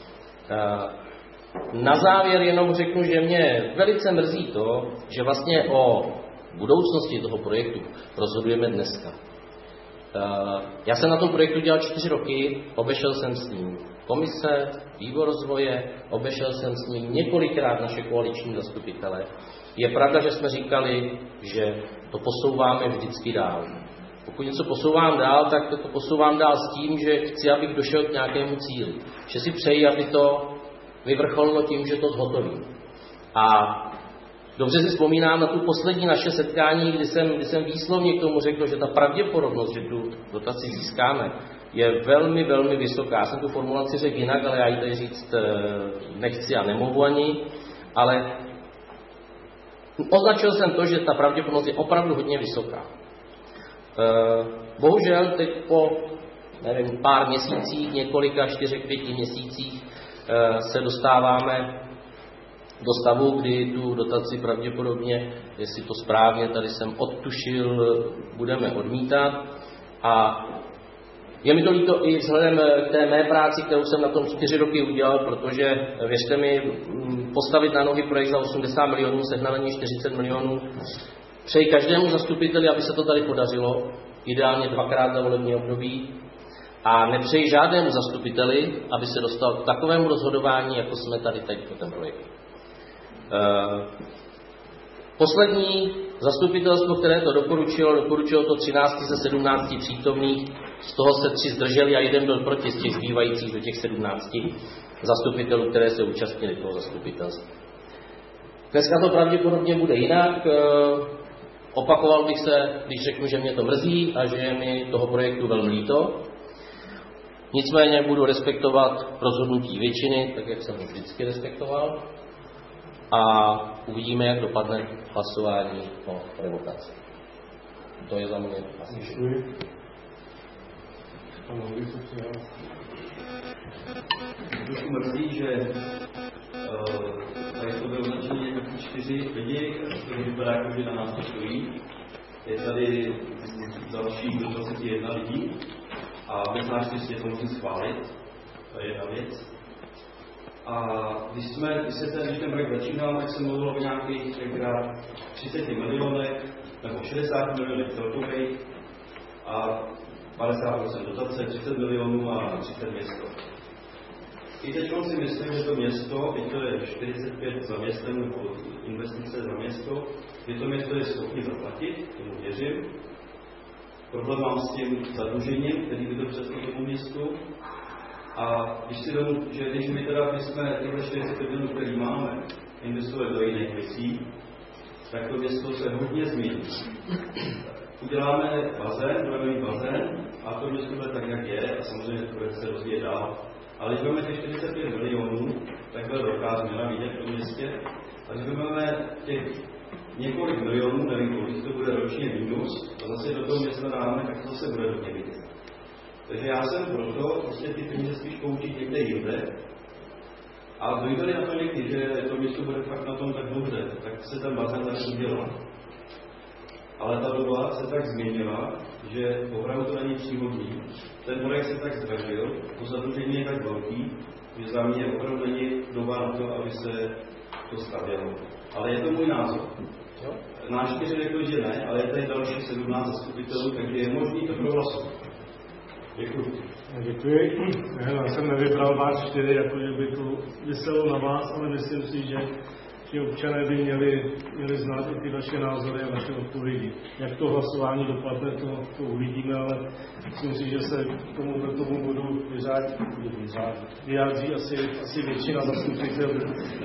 Na závěr jenom řeknu, že mě velice mrzí to, že vlastně o budoucnosti toho projektu rozhodujeme dneska. Já jsem na tom projektu dělal čtyři roky, obešel jsem s ním komise, výbor rozvoje, obešel jsem s ním několikrát naše koaliční zastupitele. Je pravda, že jsme říkali, že to posouváme vždycky dál. Pokud něco posouvám dál, tak to posouvám dál s tím, že chci, abych došel k nějakému cíli. Že si přeji, aby to vyvrcholilo tím, že to zhotovím. A dobře si vzpomínám na tu poslední naše setkání, kdy jsem, kdy jsem výslovně k tomu řekl, že ta pravděpodobnost, že tu dotaci získáme, je velmi, velmi vysoká. Já jsem tu formulaci řekl jinak, ale já ji tady říct nechci a nemohu ani, ale označil jsem to, že ta pravděpodobnost je opravdu hodně vysoká. Bohužel teď po nevím, pár měsících, několika, čtyřech, pěti měsících se dostáváme do stavu, kdy tu dotaci pravděpodobně, jestli to správně tady jsem odtušil, budeme odmítat. A je mi to líto i vzhledem k té mé práci, kterou jsem na tom čtyři roky udělal, protože věřte mi, postavit na nohy projekt za osmdesát milionů, sehnat na něj čtyřicet milionů, přeji každému zastupiteli, aby se to tady podařilo, ideálně dvakrát za volební období, a nepřeji žádnému zastupiteli, aby se dostal k takovému rozhodování, jako jsme tady teď pro ten projekt. Poslední zastupitelstvo, které to doporučilo, doporučilo to třináct ze sedmnácti přítomných, z toho se tři zdrželi a jeden byl proti z těch zbývajících do těch sedmnácti zastupitelů, které se účastnili toho zastupitelstva. Dneska to pravděpodobně bude jinak. Opakoval bych se, když řeknu, že mě to mrzí a že je mi toho projektu velmi líto. Nicméně budu respektovat rozhodnutí většiny, tak jak jsem ho vždycky respektoval. A uvidíme, jak dopadne hlasování o revokaci. To je za mě asi všechno. Trošku mrzí, že tady to bylo označení jako čtyři lidi, to vypadá jako, že na nás to stojí. Je tady další dvacet jedna lidí a bez nás čistě to musím schválit. To je jedna věc. A když, jsme, když se ten, když ten projekt začínal, tak se mluvilo o nějakých třicet milionech nebo šedesát milionech celkových a padesát procent dotace, třicet milionů a třicet město. I teď si myslím, že to město, teď to je čtyřicet pět za městem nebo investice za město, že to město je schopné zaplatit, tomu věřím. Problém mám s tím zadlužením, který by to přesně tomu městu. A když si domů, že když my teda my jsme tyhle čtyřicet pět milionů, který máme, investujeme do jiných věcí, tak to město se hodně změní. Uděláme bazén, budeme mít bazén a to město bude tak, jak je a samozřejmě to bude se rozvíjet dál. Ale když máme těch čtyřicet pět milionů, tak bude velká změna vidět v tom městě. A když máme těch několik milionů, nevím, kolik to bude ročně mínus, a zase do toho města dáme, tak to se bude hodně vidět. Takže já jsem proto prostě ty peníze spíš použít někde jinde. A dojde na to někdy, že to město bude fakt na tom tak dobře, tak se ten bazén začne dělat. Ale ta doba se tak změnila, že opravdu to není příhodný. Ten projekt se tak zdražil, to zadlužení je tak velký, že za mě opravdu není doba na to, aby se to stavělo. Ale je to můj názor. Náš čtyři řekl, že ne, ale je tady další sedmnáct zastupitelů, takže je možný to prohlasovat. Děkuji. Děkuji. Já jsem nevybral vás čtyři, jakože by to vyselo na vás, ale myslím si, že, že občané by měli, měli znát i ty vaše názory a vaše odpovědi. Jak to hlasování dopadne, to, to uvidíme, ale myslím si, že se k tomu, k tomu budu vyjádří asi, asi většina zastupitelů.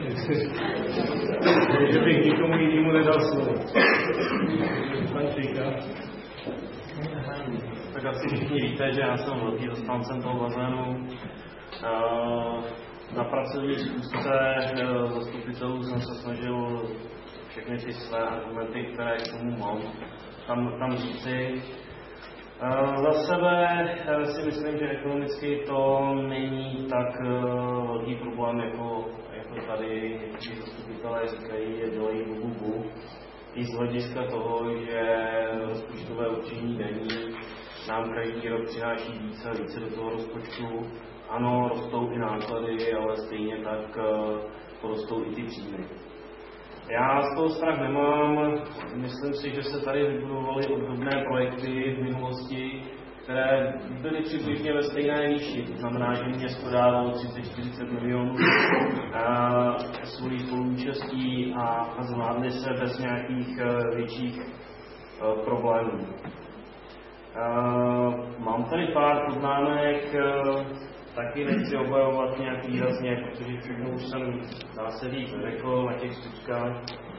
Takže bych nikomu jinému nedal slovo. Pan Číka. Tak asi všichni víte, že já jsem velký zastáncem toho bazénu. Na pracovní schůzce zastupitelů jsem se snažil všechny ty své argumenty, které k tomu mám, tam, tam říci. Za sebe si myslím, že ekonomicky to není tak velký problém, jako, jako tady někteří zastupitelé říkají, je dělají bu, bu, bu. I z hlediska toho, že rozpočtové určení daní nám každý rok přináší více a více do toho rozpočtu. Ano, rostou i náklady, ale stejně tak porostou i ty příjmy. Já z toho strach nemám. Myslím si, že se tady vybudovaly obdobné projekty v minulosti, které byly přibližně ve stejné výši. To znamená, že město dávalo třicet čtyřicet milionů svojí spoluúčastí a zvládly se bez nějakých větších problémů. Mám tady pár poznámek, taky nechci obhajovat nějak výrazně, protože všechno už jsem, dá se říct, řekl na těch schůzkách.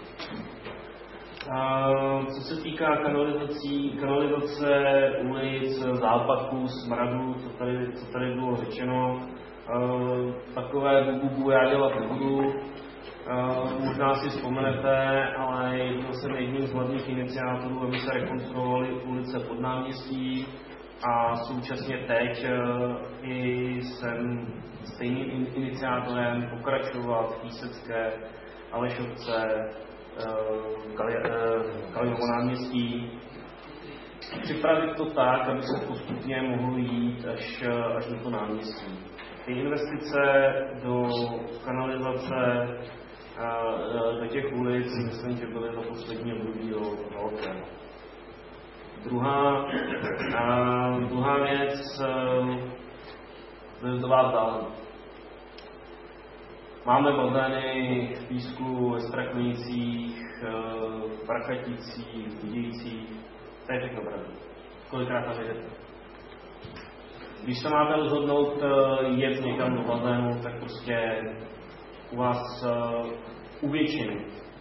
Co se týká kanalizací, kanalizace, ulic, zápachů, smradu, co tady, co tady bylo řečeno, takové bubu já dělat nebudu. Možná si vzpomenete, ale byl jsem jedním z hlavních iniciátorů, aby se rekonstruovaly ulice pod náměstí. A současně teď i jsem stejným iniciátorem pokračovat v Písecké, Alešovce, Kalinovo náměstí. Připravit to tak, aby se postupně mohlo jít až, až do to náměstí. Ty investice do kanalizace, do těch ulic, myslím, že byly za poslední období velké. Druhá, a, druhá věc, vyjezdová vzdálenost. Máme bazény v Písku, ve Strakonicích, v Prachaticích, v Budějcích, to je všechno pravda. Kolikrát tam jedete? Když se máte rozhodnout jet někam do bazénu, tak prostě u vás u většiny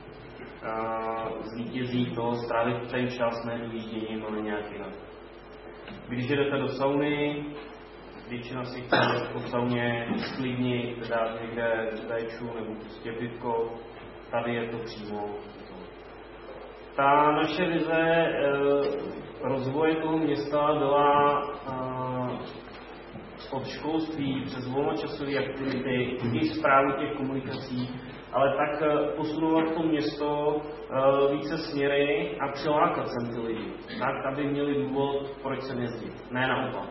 zvítězí to strávit ten čas ne dojížděním, ale nějak jinak. Když jdete do sauny, většina si chce po sauně sklidnit, dát někde dajču nebo prostě pitko, tady je to přímo. Ta naše vize e, rozvoje toho města byla e, od školství přes volnočasové aktivity, i správu těch komunikací, ale tak posunovat to město uh, více směry a přilákat sem ty lidi, tak, aby měli důvod, proč sem jezdit, ne naopak.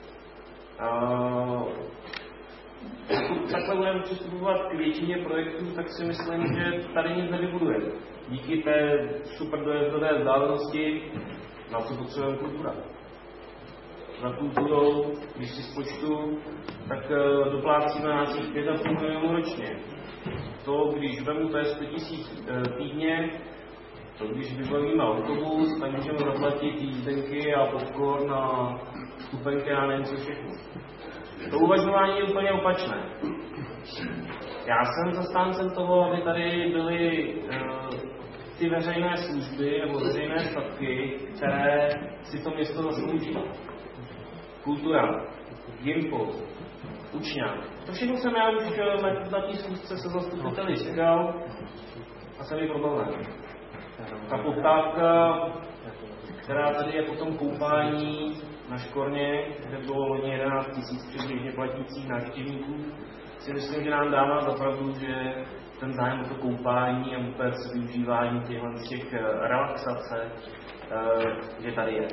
Uh, pokud takhle budeme přistupovat k většině projektů, tak si myslím, že tady nic nevybudujeme. Díky té super dojezdové vzdálenosti na co potřebujeme kultura. Za kulturou, když si spočtu, tak uh, doplácíme na těch pět a půl milionů ročně. To, když vemu, to je sto tisíc týdně, to, když vybavíme autobus, tak můžeme zaplatit jízdenky a popcorn a stupenky a nevím co všechno. To uvažování je úplně opačné. Já jsem zastáncem toho, aby tady byly uh, ty veřejné služby nebo veřejné statky, které si to město zaslouží. Kultura, Gimpo, učňák. To všechno jsem já už na té schůzce se zastupiteli říkal a jsem ji problémem. Ta poptávka, která tady je po tom koupání na Škorně, kde bylo loni jedenáct tisíc přibližně platících návštěvníků, si myslím, že nám dává za pravdu, že ten zájem o to koupání a vůbec využívání těchto těch relaxace, že tady je.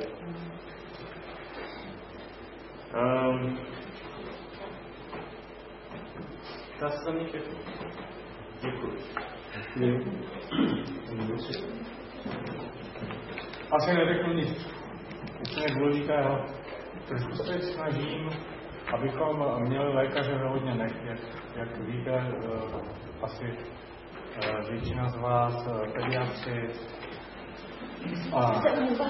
Um, Čas za mě všechno. Děkuji. Asi neřekl nic úplně důležitého. Trošku se teď snažím, abychom měli lékaře ve hodně nech. Jak, jak víte, uh, asi uh, většina z vás uh, pediatři a, a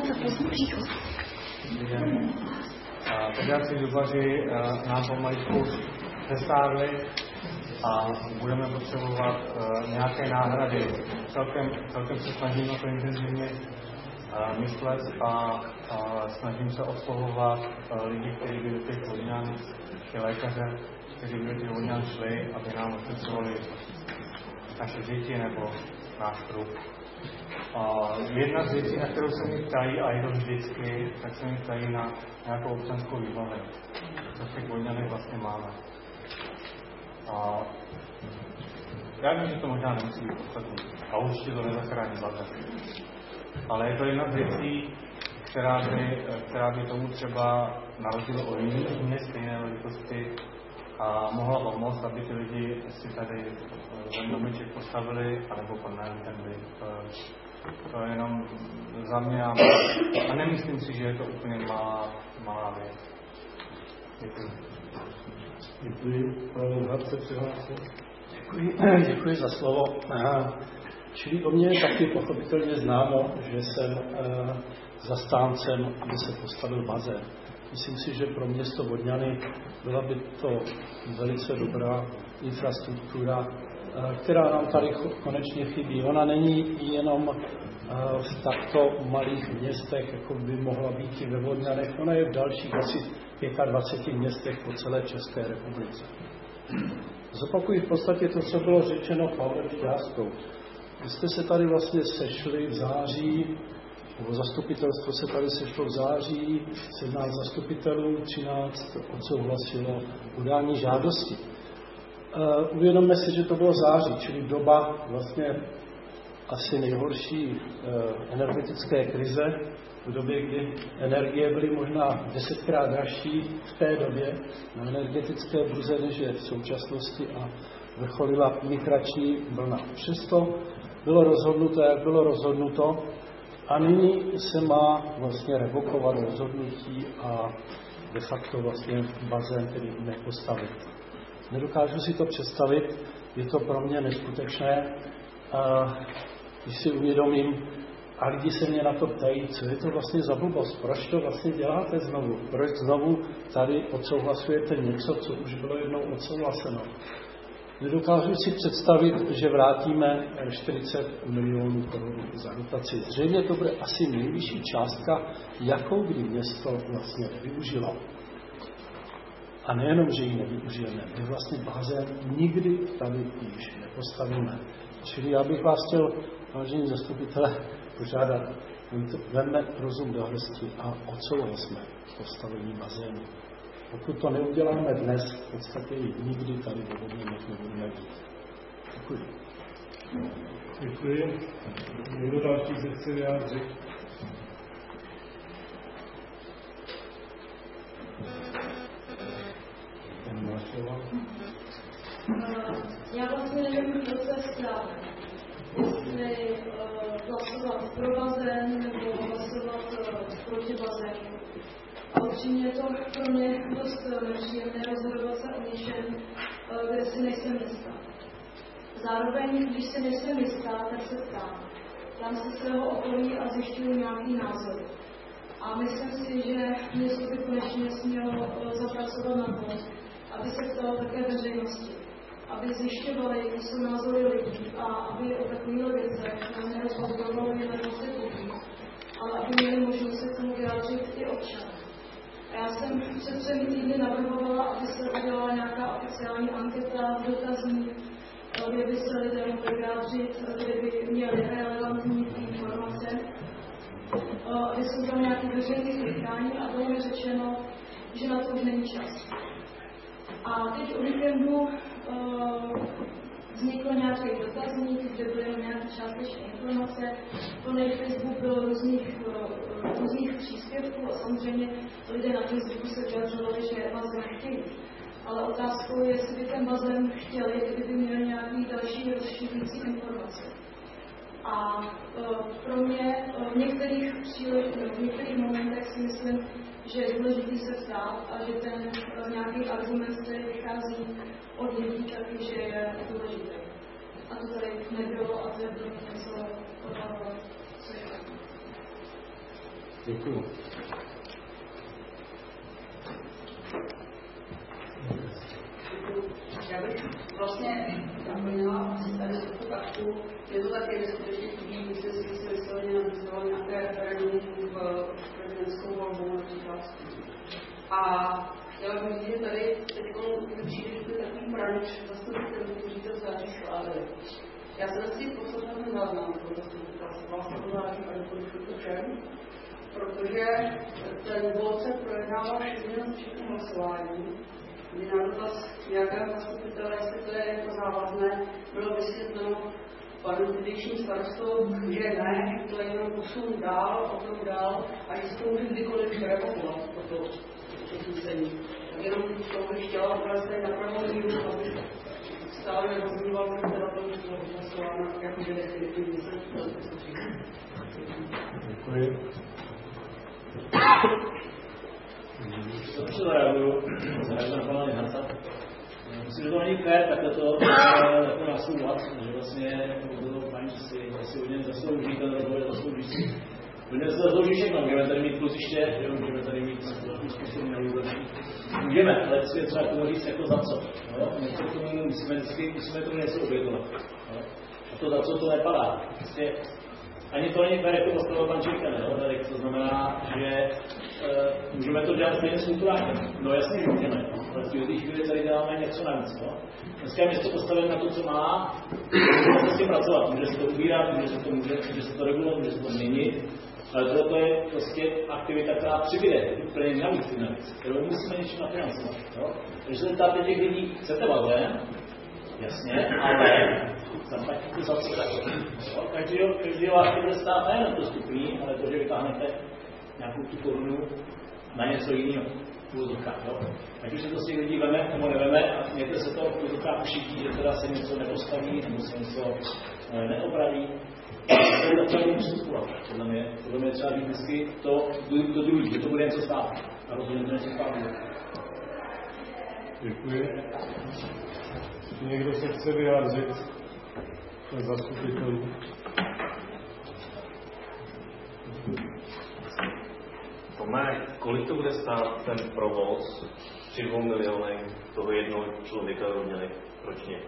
pediatři zubaři uh, nám pomaličku přestárli a budeme potřebovat uh, nějaké náhrady. Celkem, celkem se snažím na to intenzivně uh, myslet a, a snažím se oslovovat uh, lidi, kteří by do těch hodinách ty lékaře kteří by do těch vodňan šli, aby nám ošetřovali naše děti nebo náš trup. A jedna z věcí, na kterou se mi ptají, a je to vždycky, tak se mi ptají na nějakou občanskou výbavu. Co v těch vodňanech vlastně máme. A já vím, že to možná nemusí být podstatný. A určitě to nezachrání bazén. Ale je to jedna z věcí, která by, která by tomu třeba na rozdíl od jiných měst stejné velikosti a mohla pomoct, aby ty lidi si tady ten domeček postavili, anebo pod nájem ten byt. To je jenom za mě a, a nemyslím si, že je to úplně malá, malá věc. Děkuji. Děkuji. Pan Hradce přihlásil. Děkuji, děkuji za slovo. Čili o mě je taky pochopitelně známo, že jsem zastáncem, aby se postavil bazén. Myslím si, že pro město Vodňany byla by to velice dobrá infrastruktura, která nám tady konečně chybí. Ona není jenom v takto malých městech, jako by mohla být i ve Vodňanech. Ona je v dalších asi dvaceti pěti městech po celé České republice. Zopakuji v podstatě to, co bylo řečeno Pavlem Šťástkou. Vy jste se tady vlastně sešli v září, nebo zastupitelstvo se tady sešlo v září, sedmnáct zastupitelů, třináct odsouhlasilo udání žádosti. Uh, uvědomme si, že to bylo září, čili doba vlastně asi nejhorší uh, energetické krize, v době, kdy energie byly možná desetkrát dražší v té době na energetické burze, než je v současnosti a vrcholila migrační vlna. Přesto bylo rozhodnuto, jak bylo rozhodnuto, a nyní se má vlastně revokovat rozhodnutí a de facto vlastně bazén tedy nepostavit. Nedokážu si to představit, je to pro mě neskutečné. A když si uvědomím, a lidi se mě na to ptají, co je to vlastně za blbost, proč to vlastně děláte znovu, proč znovu tady odsouhlasujete něco, co už bylo jednou odsouhlaseno. Nedokážu si představit, že vrátíme čtyřicet milionů korun za dotaci. Zřejmě to bude asi nejvyšší částka, jakou kdy město vlastně využilo. A nejenom, že ji nevyužijeme, my vlastně bazén nikdy tady již nepostavíme. Čili já bych vás chtěl, vážení zastupitelé, požádat, vemme rozum do hrsti a odsouhlasme postavení bazénu. Pokud to neuděláme dnes, v podstatě nikdy tady do Vodňanech nebudeme být. Děkuji. Děkuji. Někdo další se chce vyjádřit? Já vlastně nevím, kdo se stává. Jestli hlasovat pro bazén nebo hlasovat proti bazénu. A upřímně je to pro mě dost nepříjemné rozhodovat se o něčem, kde si nejsem jistá. Zároveň, když si nejsem jistá, tak se ptám. Tam se svého okolí a zjišťuju nějaký názor. A myslím si, že město by konečně smělo zapracovat na to, aby se ptalo také veřejnosti. Aby zjišťovali, jaké jsou názory lidí a aby o takových věcech nerozhodovali jen instituty, ale aby měli možnost se k tomu vyjádřit i občané. A já jsem před třemi týdny navrhovala, aby se udělala nějaká oficiální anketa, dotazník, kde by se lidé mohli vyjádřit, kde by měli relevantní informace. Jsou tam nějaké veřejné setkání a bylo mi řečeno, že na to už není čas. A teď o víkendu uh, vznikl nějaký dotazník, kde byly nějaké částečné informace. Plný Facebook byl různých, uh, různých příspěvků a samozřejmě lidé na Facebooku se vyjadřovali, že bazén chtějí. Ale otázkou je, jestli by ten bazén chtěli, kdyby měl nějaký další rozšířující informace. A uh, pro mě uh, v některých příležitostech, v některých momentech si myslím, že je důležitý se ptát a že ten uh, nějaký argument, který vychází od lidí, taky, že je důležitý. A to tady nebylo a to je pro mě něco, uh, co je. Děkuji. Já bych vlastně zaplnila asi tady tu kartu. Je to také, že se to ještě chybí, když se si vyslovně napisoval nějaké referendum v prezidentskou volbou například. A Já myslím, že tady teď přijde, že to je takový branč zastupitelů, kteří to září švádali. Já jsem si posledně ten záznam, protože vlastně to září a doporučuji to všem, protože ten bod se projednával všechny všechny hlasování, kdy na dotaz nějakého zastupitele, jestli to je jako závazné, bylo vysvětleno panu tehdejším starostou, že ne, že to je jenom posun dál, potom dál a že se to může kdykoliv revokovat po to usnesení. Tak jenom to bych chtěla ukázat tady na pravou míru, aby stále nerozumíval, že teda to už bylo hlasováno, jakože definitivně se to Děkuji. Dobře zareaguju, zareaguju na pana Linharta. Myslím, že to není fér takhle to nasouvat, že vlastně bylo fajn, že si asi hodně zaslouží ten rozvoj, zaslouží si. Hodně se zaslouží všechno, můžeme tady mít plusiště, že můžeme tady mít velkým způsobem nejlepší. Můžeme, ale si je třeba tomu říct jako za co. Něco k tomu musíme vždycky, musíme tomu něco obětovat. A to za co to nepadá. Prostě ani to není fér, jako postavil pan Čirka, ne? To znamená, že e, můžeme to dělat stejně s kulturákem. No jasně, že můžeme. Ale v té chvíli tady děláme něco navíc. No? Dneska je město postavit na to, co má, může se s tím pracovat. Může se to ubírat, může se to, může, může se to regulovat, může se to měnit. Ale tohle je prostě aktivita, která přibyde. Úplně navíc, navíc. Kterou musíme něčím nafinancovat. Takže se ptáte těch lidí, chcete bazén? Jasně, ale zaplatíte za co takové. Každý vás to bude stát nejen dostupný, ale to, že vytáhnete nějakou tu korunu na něco jiného v úzokách. Ať už se to s těch lidí veme nebo neveme a mějte se to v úzokách ušití, že teda se něco nepostaví nebo se něco neopraví. To je opravdu přistupovat. Podle mě, podle mě třeba být vždycky to do druhý, že to bude něco stát. A rozhodně to něco stát bude. Děkuji. Někdo se chce vyjádřit z zastupitelů? Tome, kolik to bude stát ten provoz při dvou milionech toho jednoho člověka rodiny ročně?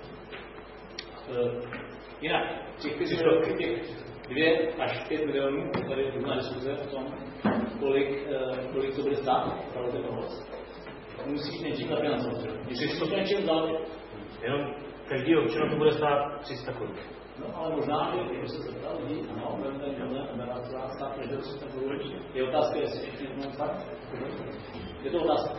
Uh, jinak, těch, těch, těch dvě až pět milionů, tady je druhá diskuze o tom, kolik, uh, kolik to bude stát, opravdu ten provoz. Musíš něčím zafinancovat. Když to něčím záleží. Jenom každý občan to bude stát tři sta korun. No, ale možná, že když se zeptal lidí, ano, budeme ten problém, budeme vás stát každého tři sta korun. Je otázka, jestli všichni to stát. Je to otázka.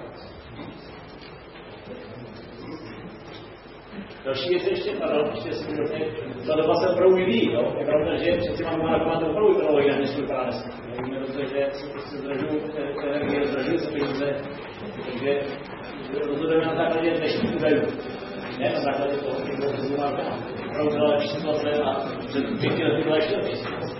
Další věc je ještě, pardon, ještě si vlastně, ta doba se opravdu vyvíjí, jo. Je pravda, že přeci máme nakovat opravdu trvalo jinak, než to vypadá dneska. Víme dobře, že se prostě zdražují energie, zdražují se peníze, takže rozhodujeme na základě dnešních údajů. Ne na základě toho, že bylo rozhodová opravdu byla lepší situace a před pěti lety byla ještě lepší situace.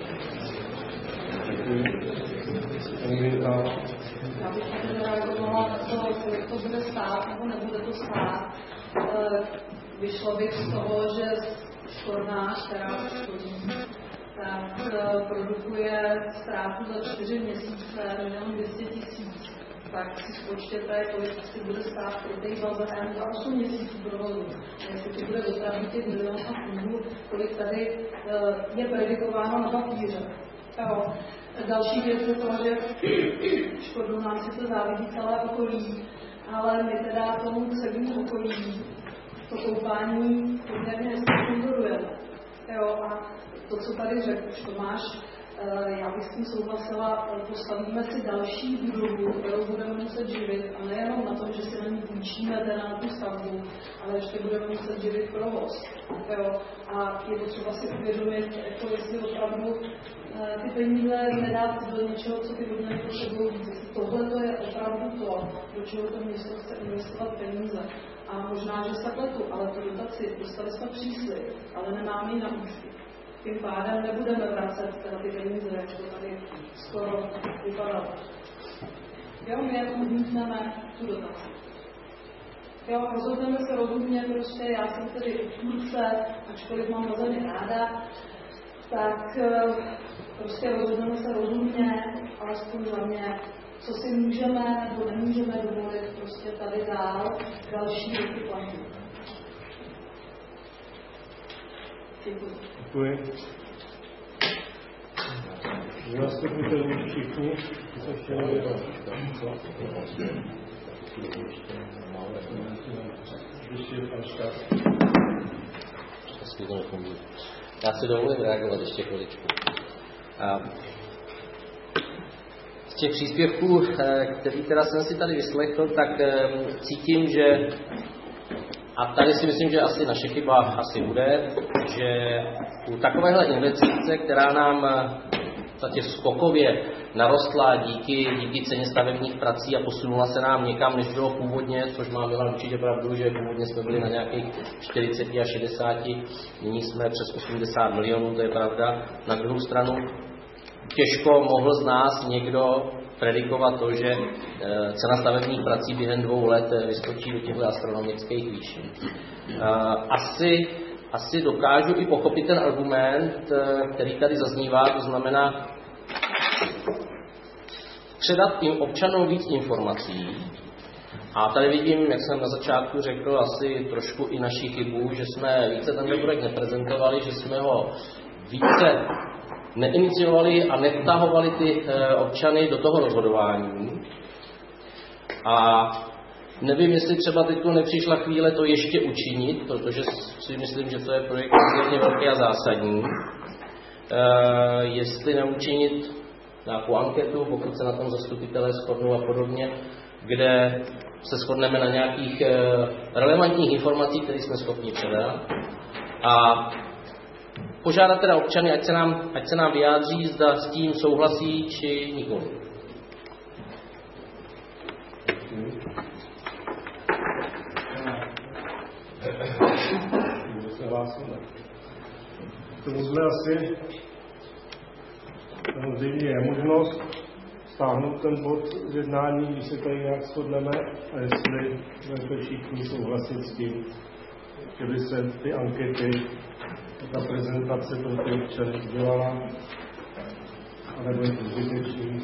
Já bych tady reagovala na to, kolik to bude stát, nebo nebude to stát. Vyšlo bych z toho, že škorná, která škodí, tak produkuje ztrátu za čtyři měsíce milion dvě stě tisíc. Tak si spočtěte, kolik si bude stát pro těch bazén za osm měsíců provozu. Jestli to bude dotáhnout těch milionů a půl, kolik tady je predikováno na papíře. Jo. Další věc je to, že škodu nám sice závidí celé okolí, ale my teda tomu celému okolí to koupání poměrně sponzorujeme. Jo, a to, co tady řekl už Tomáš, já bych s tím souhlasila, postavíme si další budovu, kterou budeme muset živit, a nejenom na tom, že si na ní půjčíme teda tu stavbu, ale ještě budeme muset živit provoz. Jo, a je potřeba si uvědomit, jako jestli opravdu ty peníze nedát do něčeho, co ty rodiny potřebují víc. Tohle to je opravdu to, do čeho to město chce investovat peníze. A možná, že se pletu, ale tu dotaci dostali jsme příslib, ale nemáme ji na účtu. Tím pádem nebudeme vracet teda ty peníze, jak to tady skoro vypadalo. Jo, my jako odmítneme tu dotaci. Jo, rozhodneme se rozumně, prostě já jsem tedy tvůrce, ačkoliv mám rozhodně ráda, tak prostě rozhodneme se rozumně, alespoň za mě, co si můžeme nebo nemůžeme dovolit prostě tady dál další roky platit. Děkuji. Děkuji. Zastupitelů všichni se chtěli Já si dovolím reagovat ještě chviličku. Z těch příspěvků, který teda jsem si tady vyslechl, tak cítím, že, a tady si myslím, že asi naše chyba asi bude, že u takovéhle investice, která nám v skokově narostla díky, díky ceně stavebních prací a posunula se nám někam, než bylo původně, což má Milan určitě pravdu, že původně jsme byli na nějakých čtyřicet až šedesát, nyní jsme přes osmdesát milionů, to je pravda. Na druhou stranu těžko mohl z nás někdo predikovat to, že cena stavebních prací během dvou let vyskočí do těchto astronomických výšin. Asi, asi dokážu i pochopit ten argument, který tady zaznívá, to znamená předat jim občanům víc informací. A tady vidím, jak jsem na začátku řekl, asi trošku i naši chybu, že jsme více ten projekt neprezentovali, že jsme ho více neiniciovali a nevtahovali ty občany do toho rozhodování. A nevím, jestli třeba teď nepřišla chvíle to ještě učinit, protože si myslím, že to je projekt poměrně velký a zásadní. E, jestli neučinit nějakou anketu, pokud se na tom zastupitelé shodnou a podobně, kde se shodneme na nějakých e, relevantních informacích, které jsme schopni předat. A požádat teda občany, ať se nám, ať se nám vyjádří, zda s tím souhlasí, či nikoli. To jsme asi, samozřejmě je možnost stáhnout ten bod z jednání, když se tady nějak shodneme, a jestli budeme všichni souhlasit s tím, že by se ty ankety, ta prezentace toho ty občany dělala, anebo je to zbytečný.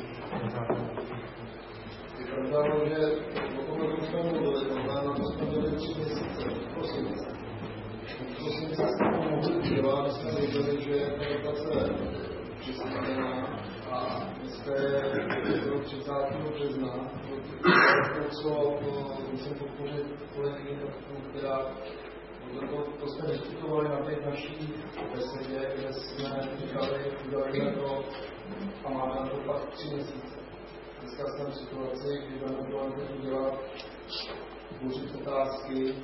Je pravda, že pokud jsme mluvili, to jsme měli tři měsíce, prosím. Prosím, že se to mohli udělat, jsme věděli, že prezentace přistáhněná a my jsme do třicátého března, to, co musím podpořit kolegy, která To, to jsme diskutovali na té naší besedě, kde jsme říkali, udělali to a máme na to pak tři měsíce. Dneska jsme v situaci, kdy budeme to anketu udělat, buřit otázky.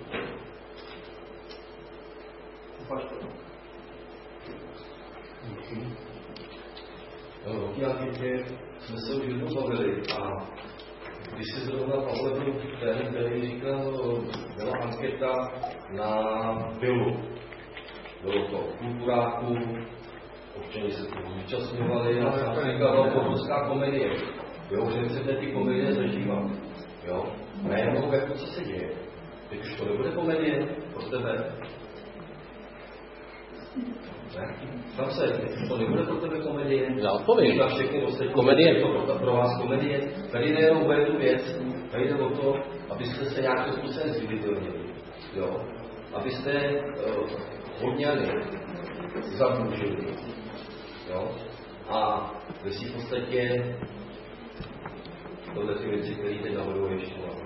Upaž to. O té anketě jsme se už jednou bavili a když si zrovna Pavel byl ten, který říkal, byla anketa na pilu. Bylo to kulturáků, občani se toho zúčastňovali a tam říkala obrovská komedie. Jo, že chcete ty komedie zažívat. Jo, nejenom jako co se děje. Teď už to nebude komedie pro tebe. Ne? Tam se, teď už to nebude pro tebe komedie. Já odpovím. Na všechny ostatní komedie. Je to pro vás komedie. Tady jde jenom o jednu věc. Tady jde o to, abyste se nějakým způsobem zviditelnili. Jo? Abyste uh, hodňali, zadlužili. Jo? A vy si v podstatě tohle ty věci, které teď navrhuješ,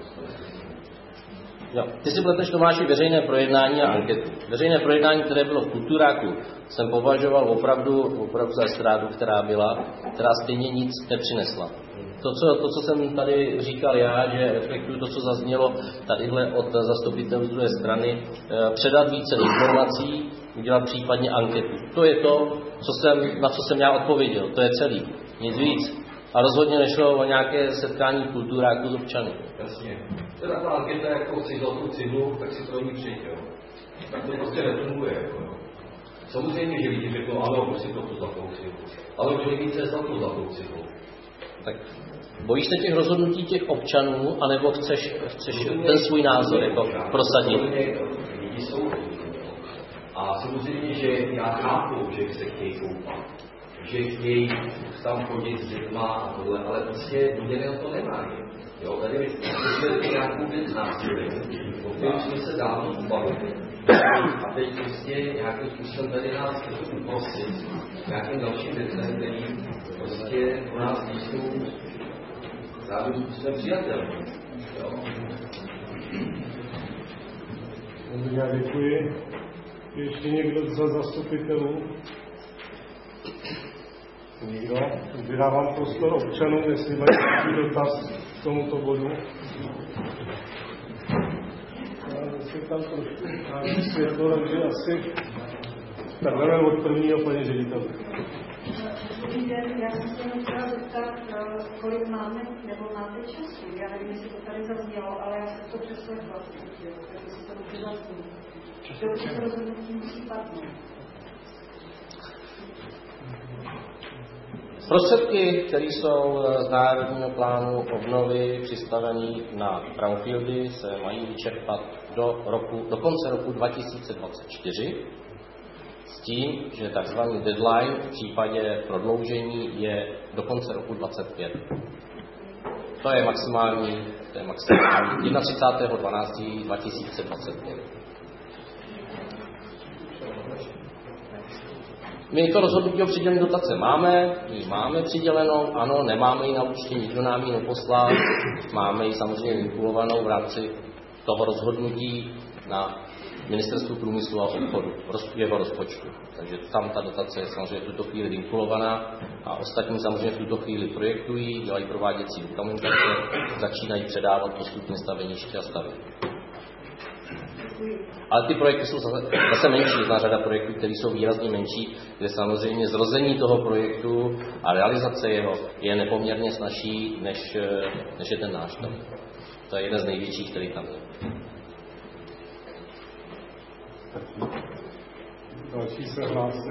Jo. Ty si pleteš, Tomáši, veřejné projednání a anketu. Veřejné projednání, které bylo v Kulturáku, jsem považoval opravdu, opravdu za estrádu, která byla, která stejně nic nepřinesla. To co, to, co jsem tady říkal já, že reflektuju to, co zaznělo tadyhle od zastupitelů z druhé strany, předat více informací, udělat případně anketu. To je to, co jsem, na co jsem já odpověděl. To je celý. Nic víc. A rozhodně nešlo o nějaké setkání kulturáku s občany. Jasně. To je taková anketa, jako chci zlatou cihlu, tak si to ní přijď, jo. Tak to prostě nefunguje, jako. Samozřejmě, že lidi řeknou, ano, musím to tu zlatou cihlu. Ale kdo více za tu zlatou cihlu? Tak bojíš se těch rozhodnutí těch občanů, anebo chceš, chceš ten svůj názor jako prosadit? Lidi jsou rozhodnutí. A samozřejmě, že já chápu, že se chtějí koupat. Že chtějí tam chodit s dětma a tohle, ale prostě lidé na to nemají. Jo, tady vysvětlíte nějakou věc násilí, o kterém jsme se dávno bavili. A teď prostě nějakým způsobem tady nás chtějí uprosit nějakým dalším věcem, který prostě u nás nejsou zároveň způsobem přijatelný. Já děkuji. Ještě někdo za zastupitelů? Nikdo? Vydávám prostor občanům, jestli mají nějaký dotaz k tomuto bodu. Já si tam trošku světlo, takže asi tak jdeme od prvního, paní ředitelky. Dobrý den, já jsem se jenom chtěla zeptat, kolik máme, nebo máte času. Já nevím, jestli to tady zaznělo, ale já jsem to přeslechla, takže si to může zaznít. To určitě rozhodnutí musí padnout. Prostředky, které jsou z Národního plánu obnovy přistavené na brownfieldy, se mají vyčerpat do, roku, do konce roku dva tisíce dvacet čtyři s tím, že takzvaný deadline v případě prodloužení je do konce roku dvacet pět. To je maximální, to je maximální třicátého prvního decembra dva tisíce dvacet pět. My to rozhodnutí o přidělení dotace máme, ji máme přidělenou, ano, nemáme ji na účtě, nikdo nám ji neposlal, máme ji samozřejmě vinkulovanou v rámci toho rozhodnutí na Ministerstvu průmyslu a obchodu, jeho rozpočtu. Takže tam ta dotace je samozřejmě v tuto chvíli vinkulovaná a ostatní samozřejmě v tuto chvíli projektují, dělají prováděcí dokumentace, začínají předávat postupně staveniště a stavy. Ale ty projekty jsou zase, zase menší, je řada projektů, které jsou výrazně menší, kde samozřejmě zrození toho projektu a realizace jeho je nepoměrně snazší, než, než je ten náš. To je jeden z největších, který tam je. Další se hlásí.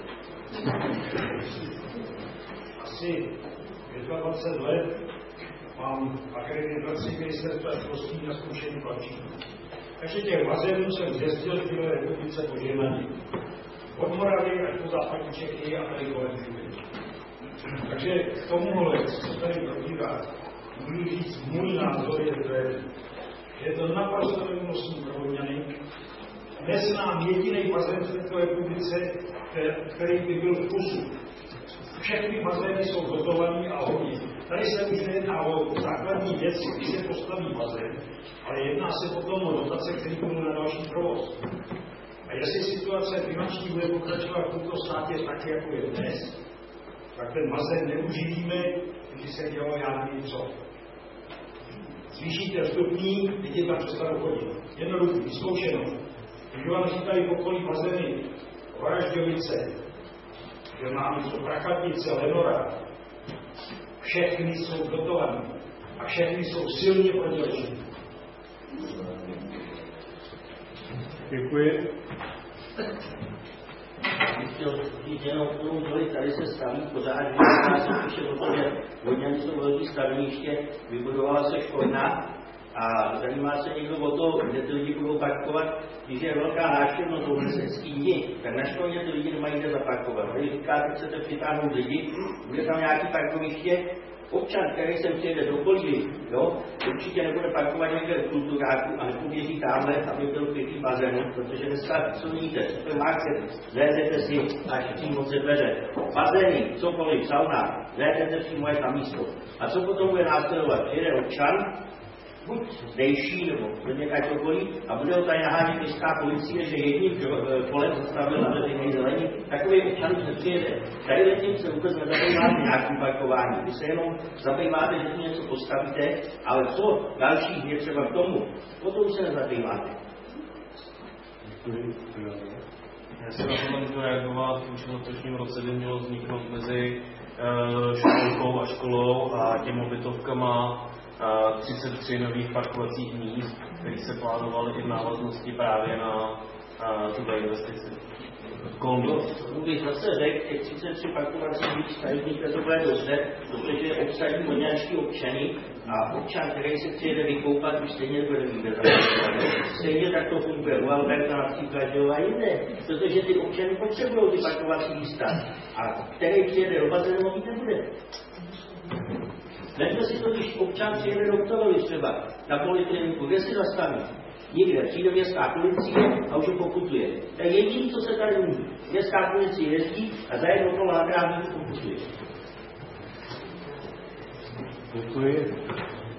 Asi dvacet let mám akreditaci ministerstva školství na zkoušení plačí. Takže těch bazénů jsem zjezdil v Bílé republice po Žemaní. Od Moravy až po západní Čechy a tady kolem všude. Takže k tomuhle, co tady probíhá, můžu říct, můj názor je, že je to naprosto neúnosný pro Vodňany. Neznám jediný bazén v této republice, který by byl v kusu. Všechny bazény jsou dotovaný a hodí. Tady se už nejedná o základní věci, když se postaví bazén, ale jedná se potom o dotace, které budou na další provoz. A jestli situace finanční bude pokračovat v tomto státě tak, jako je dnes, tak ten bazén neužijíme, když se dělá já nevím co. Zvýšíte vstupní, lidi tam přestanou chodit. Jednoduchý, vyzkoušeno. Když vám říkají v okolí bazény Horažďovice, že máme co Prachatnice, Lenora, všechny jsou dotované a všechny jsou silně prodělčí. Děkuji. Chtěl říct jenom k tomu, že tady se staví pořád, že já jsem píše o tom, že Vodňany jsou velký staveniště, vybudovala se školna a zajímá se někdo o to, kde ty lidi budou parkovat. Když je velká návštěvnost v Lesenský dni, tak na školně ty lidi nemají kde zaparkovat. Když říkáte, chcete přitáhnout lidi, bude tam nějaký parkoviště, občan, který sem přijede do okolí, jo, určitě nebude parkovat někde v kulturáku a nepoběží tamhle, aby byl pěkný bazén, protože dneska, co vidíte, supermarket, zajděte si až přímo před dveře. Bazény, cokoliv, sauna, zajděte přímo až na místo. A co potom bude následovat? Přijede občan, buď zdejší nebo někde okolí a bude ho tady nahánět městská policie, že jedním kolem zastavil na veřejné zelení, takový občan už nepřijede. Tady tím se vůbec nezabýváte nějakým parkování, vy se jenom zabýváte, že tu něco postavíte, ale co další je třeba k tomu, potom se nezabýváte. Já jsem na to můžu reagovat, už v letošním roce by mělo vzniknout mezi školkou a školou a těmi ubytovkama třicet tři nových parkovacích míst, které se plánovaly i v návaznosti právě na tuto investici. Koldo, bych zase řekl, těch třicet tři parkovacích míst, tady vznikne to bude dobře, protože obsadí vodňanští občany a občan, který se přijede vykoupat, už stejně bude mít zaparkovat. Stejně tak to funguje u Alberta například, že a jinde, protože ty občany potřebují ty parkovací místa a který přijede do bazénu, mít nebude. Vemte si to, když občan přijede do Ktorovi třeba na polikliniku, kde si zastaví? Nikde, přijde městská policie a už ho pokutuje. To je jediné, co se tady může. Městská policie jezdí a za jedno kolo na trávníku pokutuje. Děkuji.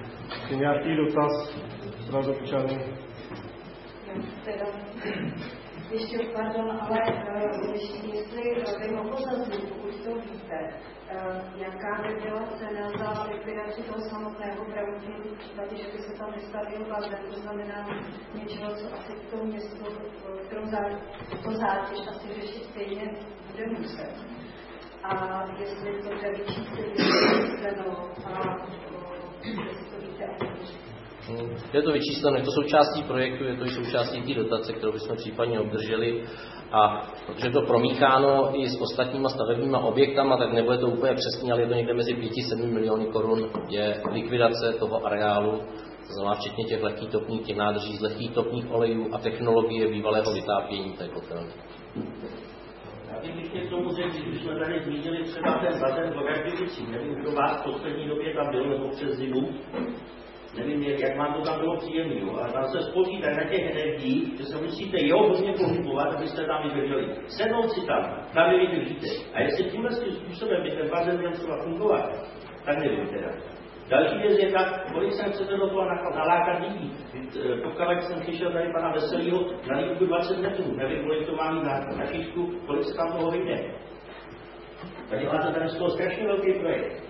Ještě nějaký dotaz z občanů? Teda, ještě, pardon, ale ještě, jestli by mohl zaznít, pokud to víte, jaká by byla cena za likvidaci toho samotného pravotního v případě, že by se tam vystavil bazén, to znamená něčeho, co asi k tomu městu, kterou to zátěž asi řešit stejně bude muset. A jestli to jde vyčíslit cenou a jestli to víte ani Je to vyčísleno, je to součástí projektu, je to i součástí té dotace, kterou bychom případně obdrželi. A protože je to promícháno i s ostatníma stavebníma objektama, tak nebude to úplně přesně, ale je to někde mezi pět až sedm miliony korun je likvidace toho areálu, to znamená včetně těch lehkých topných, těch nádrží z lehkých topných olejů a technologie bývalého vytápění té kotelny. Já bych ještě k tomu řekl, když jsme tady zmínili třeba ten bazén v Radivicích, nevím, kdo vás v poslední době tam byl, nebo přes zimu, nevím, jak vám to tam bylo příjemný, jo? A tam se spočítá na těch energií, že se musíte jo hodně pohybovat, abyste tam vydrželi. Sednout si tam, tam vy vydržíte. A jestli tímhle způsobem by ten bazén měl třeba fungovat, tak nevím teda. Další věc je tak, kolik jsem chcete do toho nalákat lidí. Pokud jsem slyšel tady pana Veselýho, na líku dvacet metrů, nevím, kolik to má mít na, na šířku, kolik se tam toho vyjde. Tady máte tady z toho strašně velký projekt.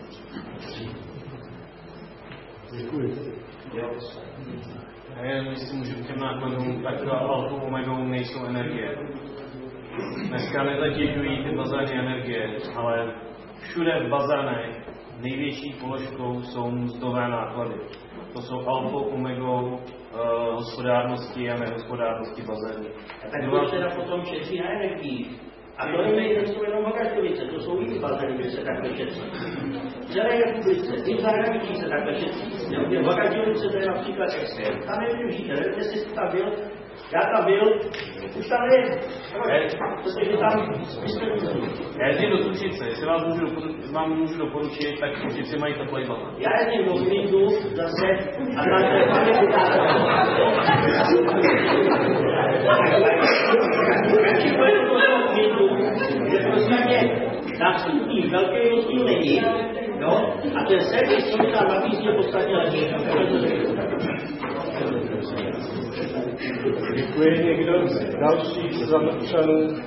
Děkuji. Já jen si můžu k těm nákladům, tak alfou omegou nejsou energie. Dneska nezatěžují ty bazény energie, ale všude v bazénech největší položkou jsou mzdové náklady. To jsou alfou omegou uh, hospodárnosti a nehospodárnosti bazény. A tak kdo teda potom šetří na energii? A to nejsou jenom Magašovice, to jsou jiný bazény, kde se takhle šetří. V celé republice, i v zahraničí se takhle šetří. V Magašovice to je například extrém. Tam nevyužijte, nevím, jestli jste tam byl, já tam byl, už tam je, protože tam já jezdím do Sušice, jestli vám můžu, vám můžu doporučit, tak Sušice mají teplej bazén. Já jezdím do Zlínu zase a tam je paměť že prostě na vstupní velké rozdíl není, no, a ten servis, co mi tam nabízí, je podstatně lepší. Děkuji. Někdo z dalších zamlčanů?